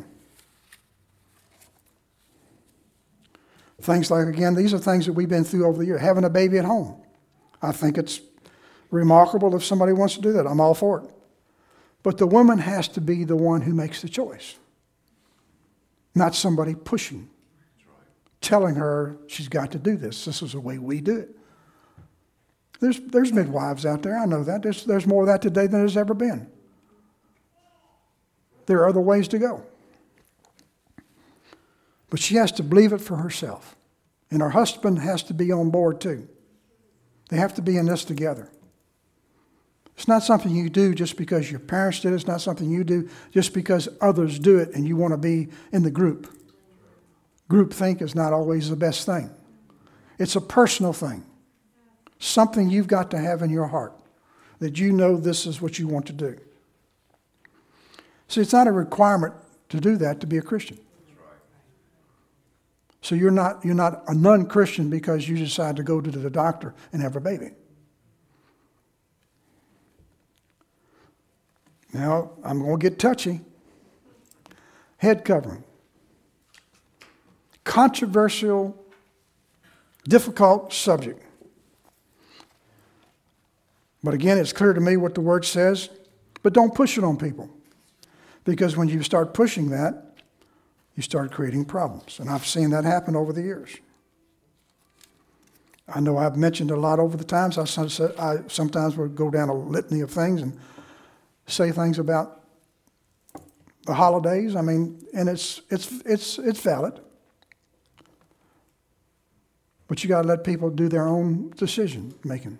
Things like, again, these are things that we've been through over the years. Having a baby at home. I think it's remarkable if somebody wants to do that. I'm all for it. But the woman has to be the one who makes the choice. Not somebody pushing. Telling her she's got to do this. This is the way we do it. There's, there's midwives out there. I know that. There's, there's more of that today than there's ever been. There are other ways to go. But she has to believe it for herself. And her husband has to be on board too. They have to be in this together. It's not something you do just because your parents did it. It's not something you do just because others do it and you want to be in the group. Groupthink is not always the best thing. It's a personal thing. Something you've got to have in your heart that you know this is what you want to do. See, it's not a requirement to do that to be a Christian. So you're not, you're not a non-Christian because you decide to go to the doctor and have a baby. Now, I'm going to get touchy. Head covering. Controversial Difficult subject. But again, it's clear to me what the Word says, but don't push it on people. Because when you start pushing that, you start creating problems. And I've seen that happen over the years. I know I've mentioned a lot over the times. I sometimes would go down a litany of things and say things about the holidays. I mean, and it's it's it's it's valid. But you got to let people do their own decision making.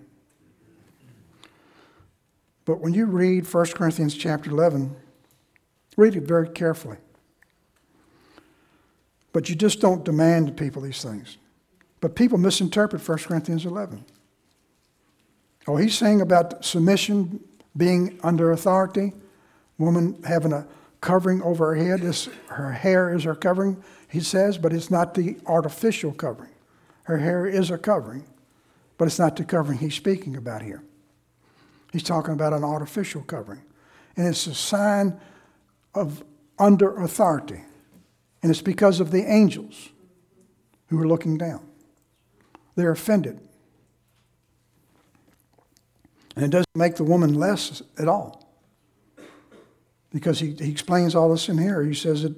But when you read First Corinthians chapter eleven, read it very carefully. But you just don't demand to people these things. But people misinterpret First Corinthians eleven. Oh, he's saying about submission, being under authority, woman having a covering over her head. This, her hair is her covering, he says, but it's not the artificial covering. Her hair is a covering, but it's not the covering he's speaking about here. He's talking about an artificial covering. And it's a sign of under authority. And it's because of the angels who are looking down. They're offended. And it doesn't make the woman less at all. Because he, he explains all this in here. He says that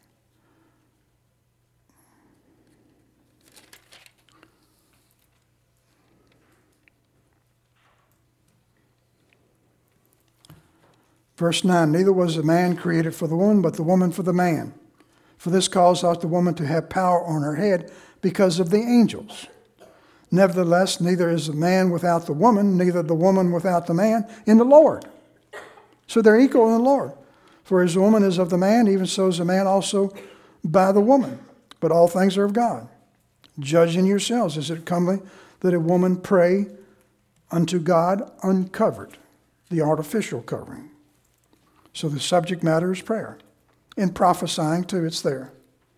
verse nine, neither was the man created for the woman, but the woman for the man. For this cause ought the woman to have power on her head because of the angels. Nevertheless, neither is the man without the woman, neither the woman without the man in the Lord. So they're equal in the Lord. For as the woman is of the man, even so is the man also by the woman. But all things are of God. Judge in yourselves, is it comely that a woman pray unto God uncovered, the artificial covering? So the subject matter is prayer. In prophesying too, it's there.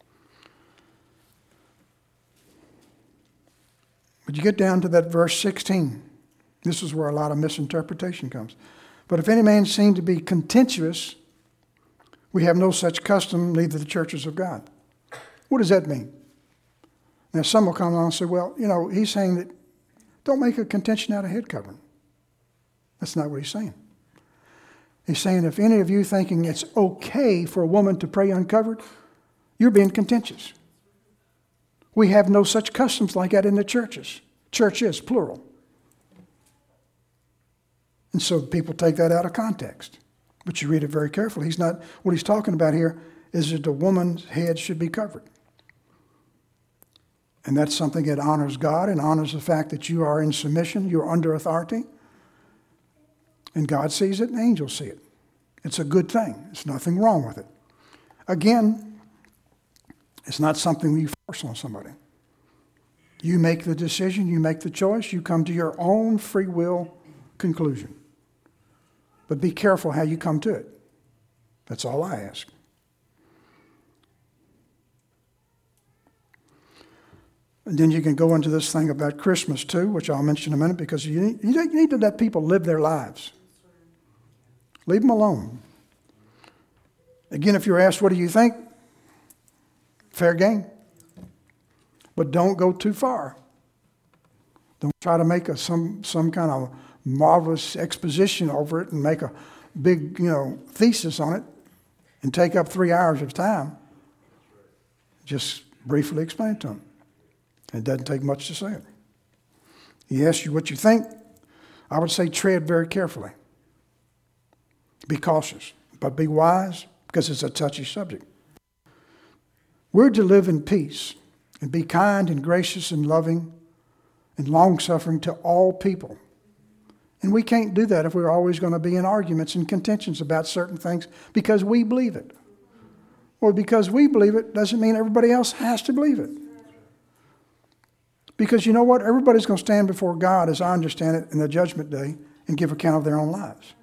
But you get down to that verse sixteen. This is where a lot of misinterpretation comes. But if any man seem to be contentious, we have no such custom, neither the churches of God. What does that mean? Now some will come along and say, well, you know, he's saying that don't make a contention out of head covering. That's not what he's saying. He's saying if any of you thinking it's okay for a woman to pray uncovered, you're being contentious. We have no such customs like that in the churches. Churches, plural. And so people take that out of context. But you read it very carefully. He's not, what he's talking about here is that the woman's head should be covered. And that's something that honors God and honors the fact that you are in submission, you're under authority. And God sees it and angels see it. It's a good thing. There's nothing wrong with it. Again, it's not something you force on somebody. You make the decision, you make the choice, you come to your own free will conclusion. But be careful how you come to it. That's all I ask. And then you can go into this thing about Christmas too, which I'll mention in a minute, because you need, you need to let people live their lives. Leave them alone. Again, if you're asked, what do you think? Fair game. But don't go too far. Don't try to make a, some, some kind of marvelous exposition over it and make a big, you know, thesis on it and take up three hours of time. Just briefly explain it to them. It doesn't take much to say it. He asks you what you think. I would say tread very carefully. Be cautious, but be wise, because it's a touchy subject. We're to live in peace and be kind and gracious and loving and long-suffering to all people. And we can't do that if we're always going to be in arguments and contentions about certain things because we believe it. Or because we believe it doesn't mean everybody else has to believe it. Because you know what? Everybody's going to stand before God, as I understand it, in the judgment day and give account of their own lives.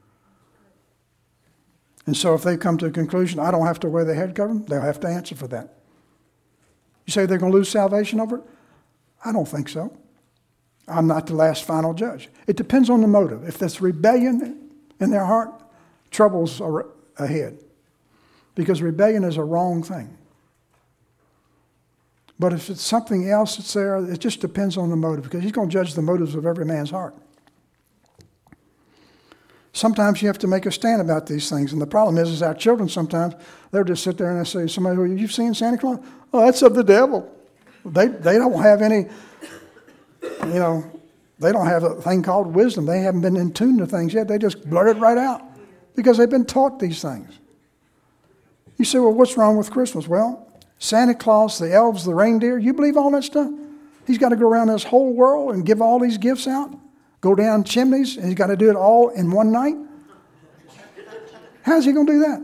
And so if they come to a conclusion, I don't have to wear the head covering, they'll have to answer for that. You say they're going to lose salvation over it? I don't think so. I'm not the last final judge. It depends on the motive. If there's rebellion in their heart, troubles are ahead. Because rebellion is a wrong thing. But if it's something else that's there, it just depends on the motive, because he's going to judge the motives of every man's heart. Sometimes you have to make a stand about these things. And the problem is, is our children sometimes, they'll just sit there and they say, somebody, well, you've seen Santa Claus? Oh, that's of the devil. They, they don't have any, you know, they don't have a thing called wisdom. They haven't been in tune to things yet. They just blurt it right out because they've been taught these things. You say, well, what's wrong with Christmas? Well, Santa Claus, the elves, the reindeer, you believe all that stuff? He's got to go around this whole world and give all these gifts out, go down chimneys, and he's got to do it all in one night? How's he going to do that?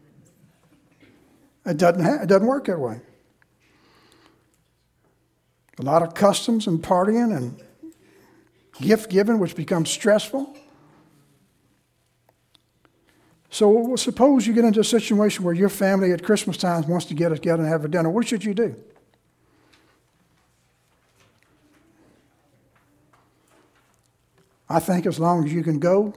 It doesn't, ha- it doesn't work that way. A lot of customs and partying and gift giving, which becomes stressful. So suppose you get into a situation where your family at Christmas time wants to get together and have a dinner. What should you do? I think as long as you can go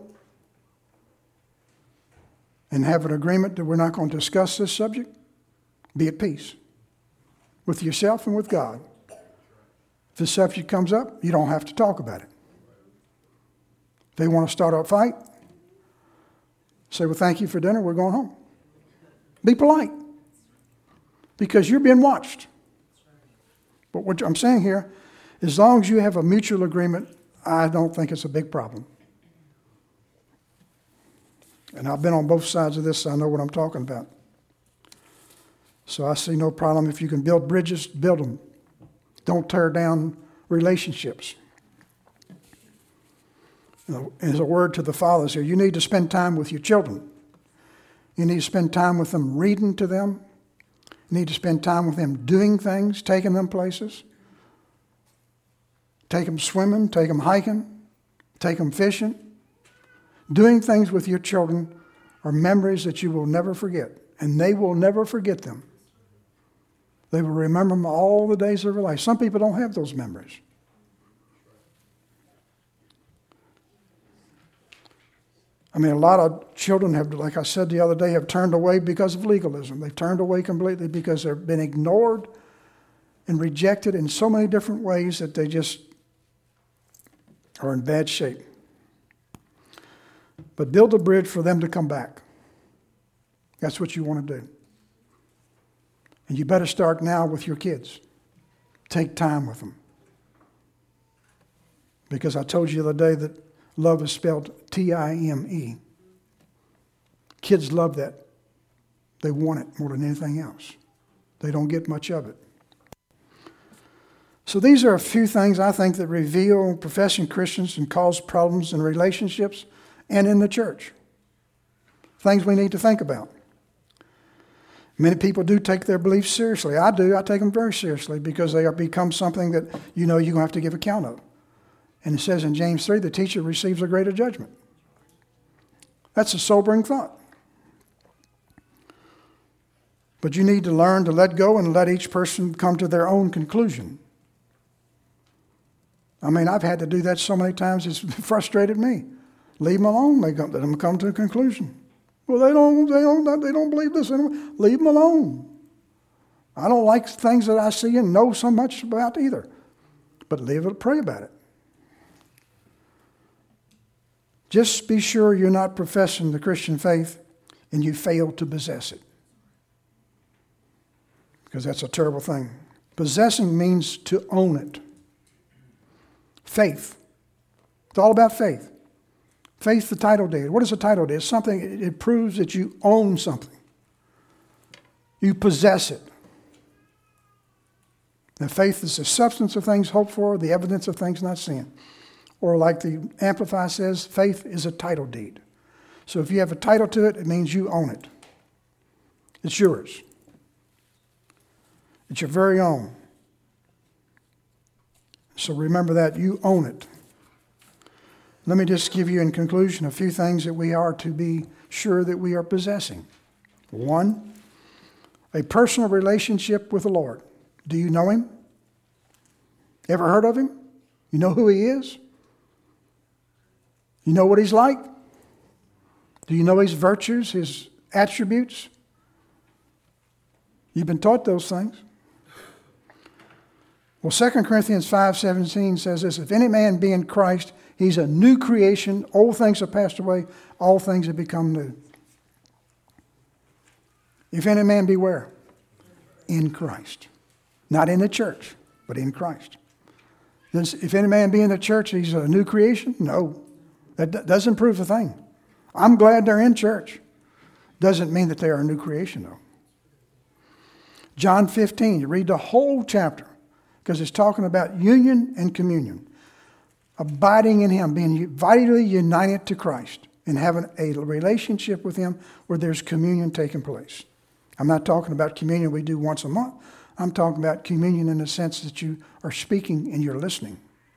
and have an agreement that we're not going to discuss this subject, be at peace with yourself and with God. If the subject comes up, you don't have to talk about it. If they want to start a fight, say, well, thank you for dinner, we're going home. Be polite, because you're being watched. But what I'm saying here, as long as you have a mutual agreement, I don't think it's a big problem. And I've been on both sides of this, so I know what I'm talking about. So I see no problem. If you can build bridges, build them. Don't tear down relationships. You know, as a word to the fathers here, you need to spend time with your children. You need to spend time with them reading to them. You need to spend time with them doing things, taking them places. Take them swimming, take them hiking, take them fishing. Doing things with your children are memories that you will never forget, and they will never forget them. They will remember them all the days of their life. Some people don't have those memories. I mean, a lot of children have, like I said the other day, have turned away because of legalism. They've turned away completely because they've been ignored and rejected in so many different ways that they just are in bad shape. But build a bridge for them to come back. That's what you want to do. And you better start now with your kids. Take time with them. Because I told you the other day that love is spelled T I M E. Kids love that. They want it more than anything else. They don't get much of it. So these are a few things I think that reveal professing Christians and cause problems in relationships and in the church. Things we need to think about. Many people do take their beliefs seriously. I do. I take them very seriously because they have become something that you know you're going to have to give account of. And it says in James three, the teacher receives a greater judgment. That's a sobering thought. But you need to learn to let go and let each person come to their own conclusion. I mean, I've had to do that so many times, it's frustrated me. Leave them alone. They come, let them come to a conclusion. Well, they don't, they don't, they don't believe this anymore. Leave them alone. I don't like things that I see and know so much about either. But leave it, pray about it. Just be sure you're not professing the Christian faith and you fail to possess it. Because that's a terrible thing. Possessing means to own it. Faith. It's all about faith. Faith, the title deed. What is a title deed? It's something, it proves that you own something. You possess it. And faith is the substance of things hoped for, the evidence of things not seen. Or like the Amplified says, faith is a title deed. So if you have a title to it, it means you own it. It's yours. It's your very own. So remember that you own it. Let me just give you in conclusion a few things that we are to be sure that we are possessing. One, a personal relationship with the Lord. Do you know Him? Ever heard of Him? You know who He is? You know what He's like? Do you know His virtues, His attributes? You've been taught those things. Well, Second Corinthians five seventeen says this, if any man be in Christ, he's a new creation. Old things have passed away. All things have become new. If any man be where? In Christ. Not in the church, but in Christ. Then if any man be in the church, he's a new creation? No. That doesn't prove a thing. I'm glad they're in church. Doesn't mean that they are a new creation, though. John fifteen, you read the whole chapter because it's talking about union and communion. Abiding in Him, being vitally united to Christ and having a relationship with Him where there's communion taking place. I'm not talking about communion we do once a month. I'm talking about communion in the sense that you are speaking and you're listening.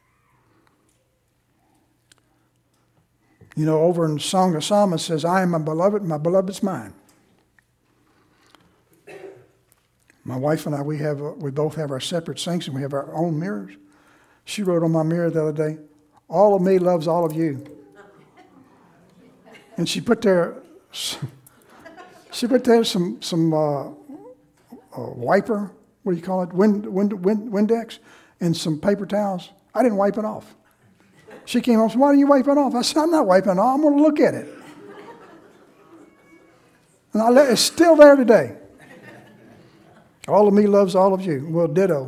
You know, over in Song of Solomon says, I am my beloved, my beloved's mine. My wife and I, we have, we both have our separate sinks and we have our own mirrors. She wrote on my mirror the other day, all of me loves all of you. And she put there, she put there some, some uh, uh, wiper, what do you call it, wind, wind, wind, Windex, and some paper towels. I didn't wipe it off. She came home and said, why don't you wipe it off? I said, I'm not wiping it off. I'm going to look at it. And I let, it's still there today. All of me loves all of you. Well, ditto.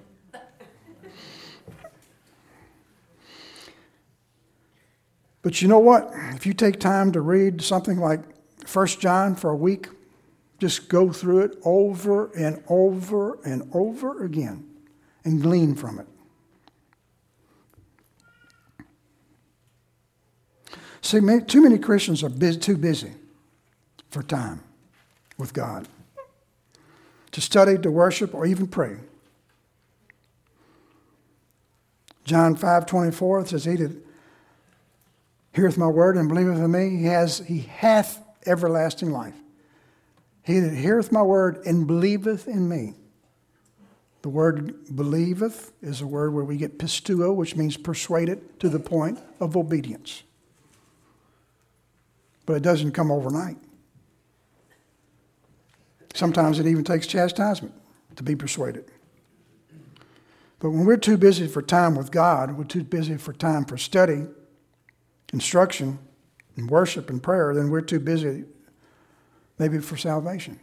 But you know what? If you take time to read something like First John for a week, just go through it over and over and over again and glean from it. See, too many Christians are busy, too busy for time with God to study, to worship, or even pray. John five twenty-four says, he that heareth my word and believeth in me, he has, he hath everlasting life. He that heareth my word and believeth in me. The word believeth is a word where we get pisteuo, which means persuaded to the point of obedience. But it doesn't come overnight. Sometimes it even takes chastisement to be persuaded. But when we're too busy for time with God, we're too busy for time for study, instruction, and worship and prayer, then we're too busy maybe for salvation.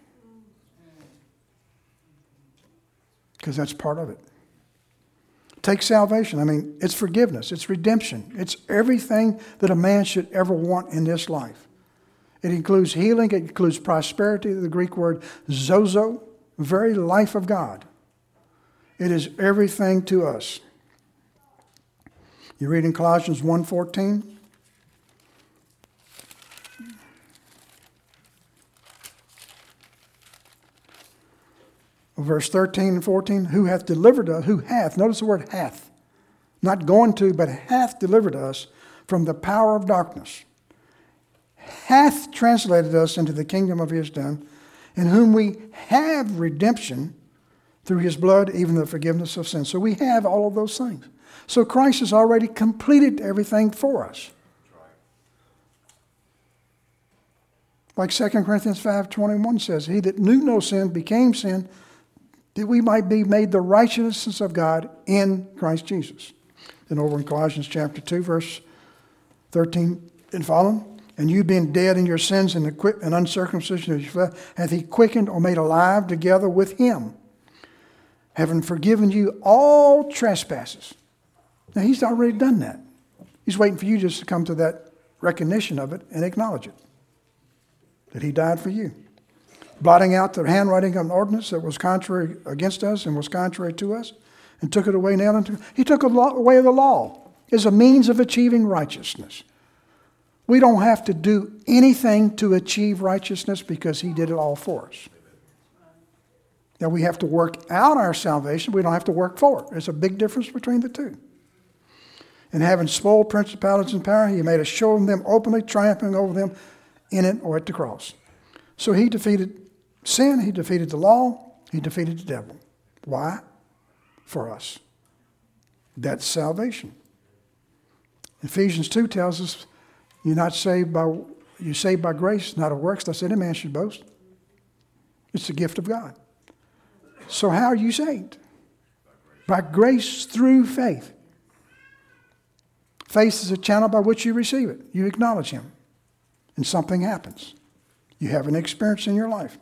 Because that's part of it. Take salvation. I mean, it's forgiveness. It's redemption. It's everything that a man should ever want in this life. It includes healing. It includes prosperity. The Greek word zozo, very life of God. It is everything to us. You read in Colossians one fourteen. Verse thirteen and fourteen. Who hath delivered us? Who hath? Notice the word hath. Not going to, but hath delivered us from the power of darkness. Hath translated us into the kingdom of his Son, in whom we have redemption through his blood, even the forgiveness of sins. So we have all of those things. So Christ has already completed everything for us. Like Second Corinthians five twenty-one says, he that knew no sin became sin, that we might be made the righteousness of God in Christ Jesus. Then over in Colossians chapter two, verse thirteen and following, and you being dead in your sins and the and uncircumcision of your flesh, hath he quickened or made alive together with him, having forgiven you all trespasses. Now he's already done that. He's waiting for you just to come to that recognition of it and acknowledge it. That he died for you. Blotting out the handwriting of an ordinance that was contrary against us and was contrary to us, and took it away, nailed it. He took away the law as a means of achieving righteousness. We don't have to do anything to achieve righteousness because he did it all for us. Now we have to work out our salvation. We don't have to work for it. There's a big difference between the two. And having spoiled principalities and power, he made a show of them openly, triumphing over them in it or at the cross. So he defeated sin, he defeated the law, he defeated the devil. Why? For us. That's salvation. Ephesians two tells us you're not saved by you're saved by grace, not of works, lest any man should boast. It's the gift of God. So how are you saved? By grace through faith. Faith is a channel by which you receive it. You acknowledge Him. And something happens. You have an experience in your life.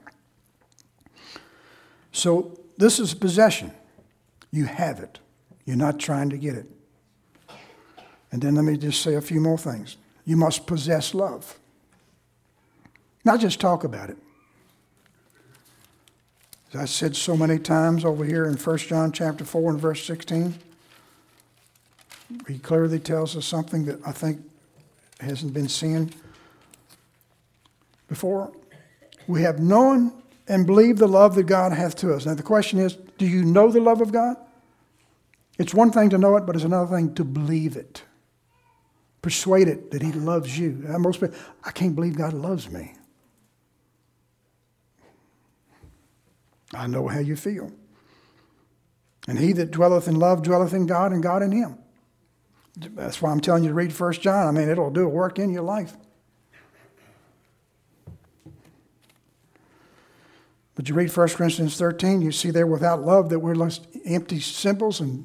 So this is possession. You have it. You're not trying to get it. And then let me just say a few more things. You must possess love. Not just talk about it. As I said so many times over here in First John chapter four and verse sixteen, he clearly tells us something that I think hasn't been seen before. We have known and believed the love that God hath to us. Now the question is, do you know the love of God? It's one thing to know it, but it's another thing to believe it. Persuade it that He loves you. And most people, I can't believe God loves me. I know how you feel. And he that dwelleth in love dwelleth in God, and God in him. That's why I'm telling you to read First John. I mean, it'll do a work in your life. But you read First Corinthians thirteen, you see there without love that we're just empty cymbals and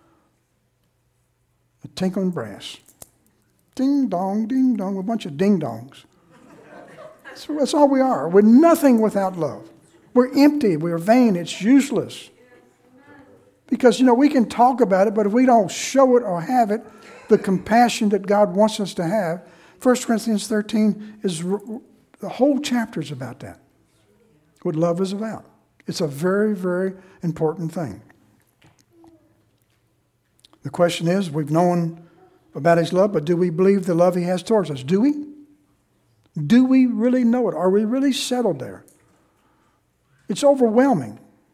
a tinkling brass. Ding dong, ding dong, a bunch of ding dongs. So that's all we are. We're nothing without love. We're empty. We're vain. It's useless. Because, you know, we can talk about it, but if we don't show it or have it, the compassion that God wants us to have, First Corinthians thirteen is, the whole chapter is about that. What love is about. It's a very, very important thing. The question is, we've known about His love, but do we believe the love He has towards us? Do we? Do we really know it? Are we really settled there? It's overwhelming.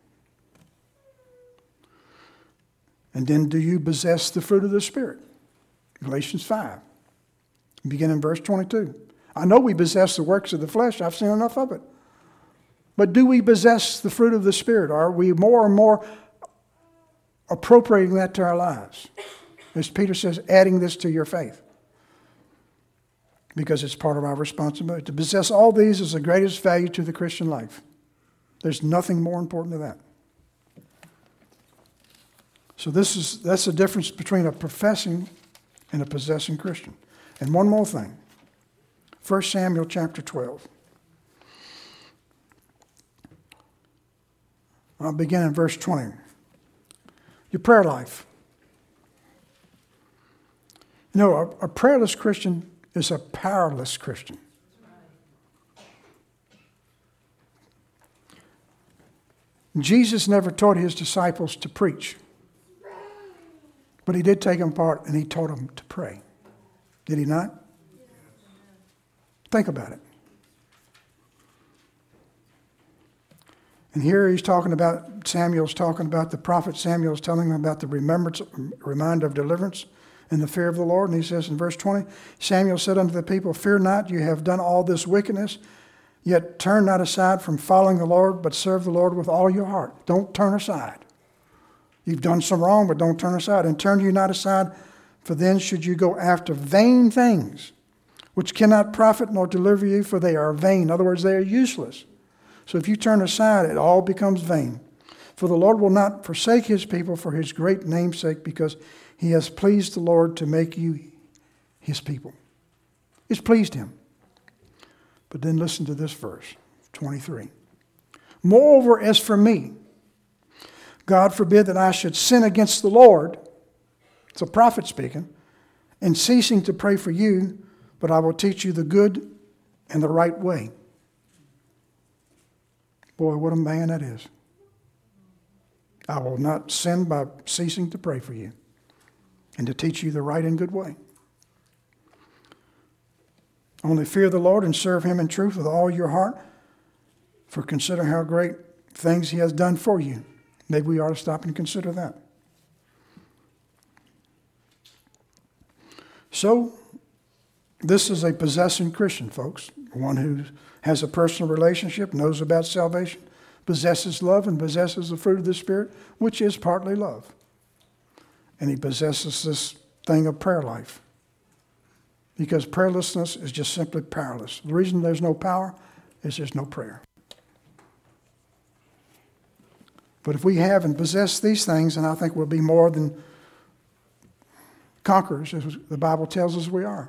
And then do you possess the fruit of the Spirit? Galatians five. Begin in verse twenty-two. I know we possess the works of the flesh. I've seen enough of it. But do we possess the fruit of the Spirit? Are we more and more appropriating that to our lives? As Peter says, adding this to your faith. Because it's part of our responsibility. To possess all these is the greatest value to the Christian life. There's nothing more important than that. So this is that's the difference between a professing and a possessing Christian. And one more thing. First Samuel chapter twelve. I'll begin in verse twenty. Your prayer life. You know, a, a prayerless Christian is a powerless Christian. Jesus never taught His disciples to preach. But He did take them apart and He taught them to pray. Did He not? Think about it. And here he's talking about, Samuel's talking about, the prophet Samuel's telling them about the remembrance, reminder of deliverance and the fear of the Lord. And he says in verse twenty, Samuel said unto the people, fear not, you have done all this wickedness, yet turn not aside from following the Lord, but serve the Lord with all your heart. Don't turn aside. You've done some wrong, but don't turn aside. And turn you not aside, for then should you go after vain things, which cannot profit nor deliver you, for they are vain. In other words, they are useless. So if you turn aside, it all becomes vain. For the Lord will not forsake His people for His great name's sake, because He has pleased the Lord to make you His people. It's pleased Him. But then listen to this verse, twenty-three. Moreover, as for me, God forbid that I should sin against the Lord. It's a prophet speaking. In ceasing to pray for you, but I will teach you the good and the right way. Boy, what a man that is. I will not sin by ceasing to pray for you and to teach you the right and good way. Only fear the Lord and serve Him in truth with all your heart, for consider how great things He has done for you. Maybe we ought to stop and consider that. So, this is a possessing Christian, folks. One who has a personal relationship, knows about salvation, possesses love, and possesses the fruit of the Spirit, which is partly love. And he possesses this thing of prayer life. Because prayerlessness is just simply powerless. The reason there's no power is there's no prayer. But if we have and possess these things, then I think we'll be more than conquerors, as the Bible tells us we are.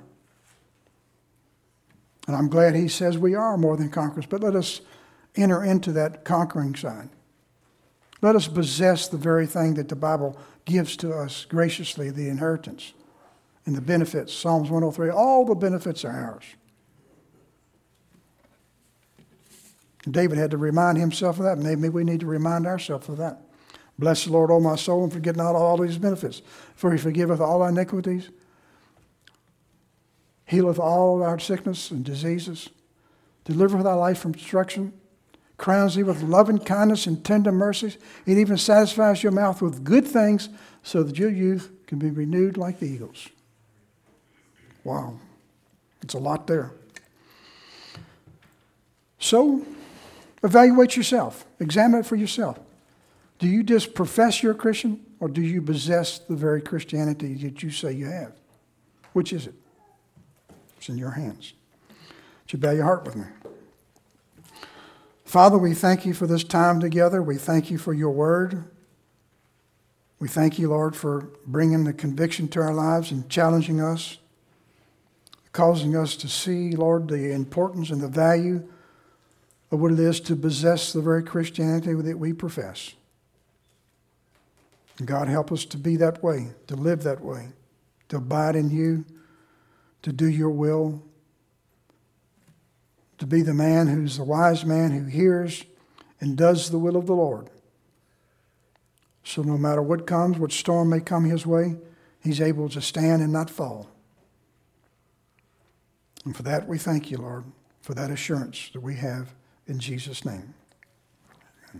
And I'm glad he says we are more than conquerors, but let us enter into that conquering side. Let us possess the very thing that the Bible gives to us graciously, the inheritance and the benefits. Psalms one oh three, all the benefits are ours. David had to remind himself of that. Maybe we need to remind ourselves of that. Bless the Lord, O my soul, and forget not all these benefits. For he forgiveth all our iniquities, healeth all our sickness and diseases, delivereth thy life from destruction, crowns thee with loving kindness and tender mercies. It even satisfies your mouth with good things, so that your youth can be renewed like the eagles. Wow. It's a lot there. So, evaluate yourself. Examine it for yourself. Do you just profess you're a Christian, or do you possess the very Christianity that you say you have? Which is it? It's in your hands. Would you bow your heart with me? Father, we thank you for this time together. We thank you for your word. We thank you, Lord, for bringing the conviction to our lives and challenging us, causing us to see, Lord, the importance and the value of what it is to possess the very Christianity that we profess. And God, help us to be that way, to live that way, to abide in you, to do your will, to be the man who's the wise man who hears and does the will of the Lord. So no matter what comes, what storm may come his way, he's able to stand and not fall. And for that we thank you, Lord, for that assurance that we have in Jesus' name. Amen.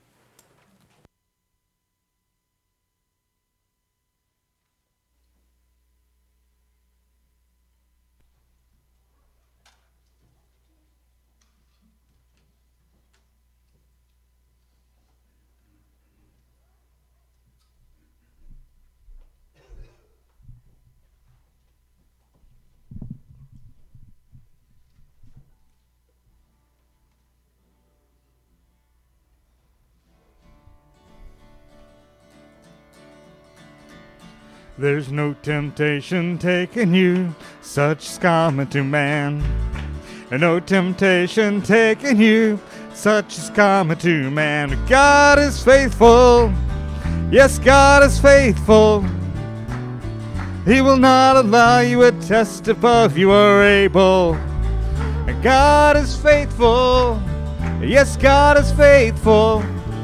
There's no temptation taking you, such is common to man. And no temptation taking you, such is common to man. God is faithful, yes, God is faithful. He will not allow you a test above you are able. And God is faithful, yes, God is faithful.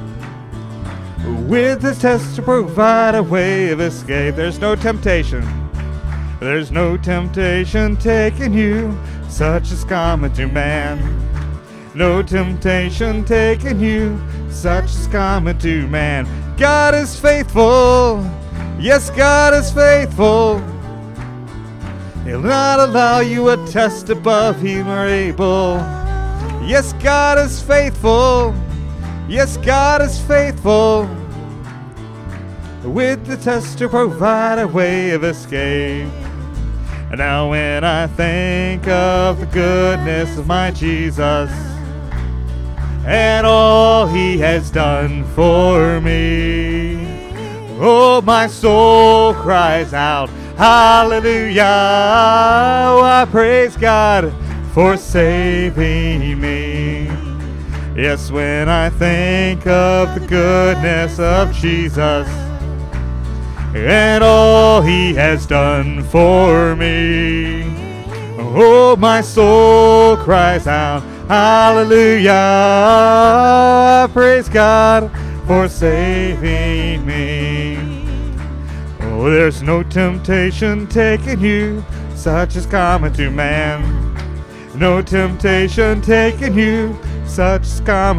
With his test to provide a way of escape. There's no temptation. There's no temptation taking you, such is common to man. No temptation taking you, such is common to man. God is faithful. Yes, God is faithful. He'll not allow you a test above him or able. Yes, God is faithful. Yes, God is faithful. With the test to provide a way of escape. And now when I think of the goodness of my Jesus and all he has done for me, oh, my soul cries out, hallelujah. Oh, I praise God for saving me. Yes, when I think of the goodness of Jesus and all he has done for me, oh, my soul cries out, hallelujah. Praise God for saving me. Oh, there's no temptation taking you, such is common to man. No temptation taking you, such is common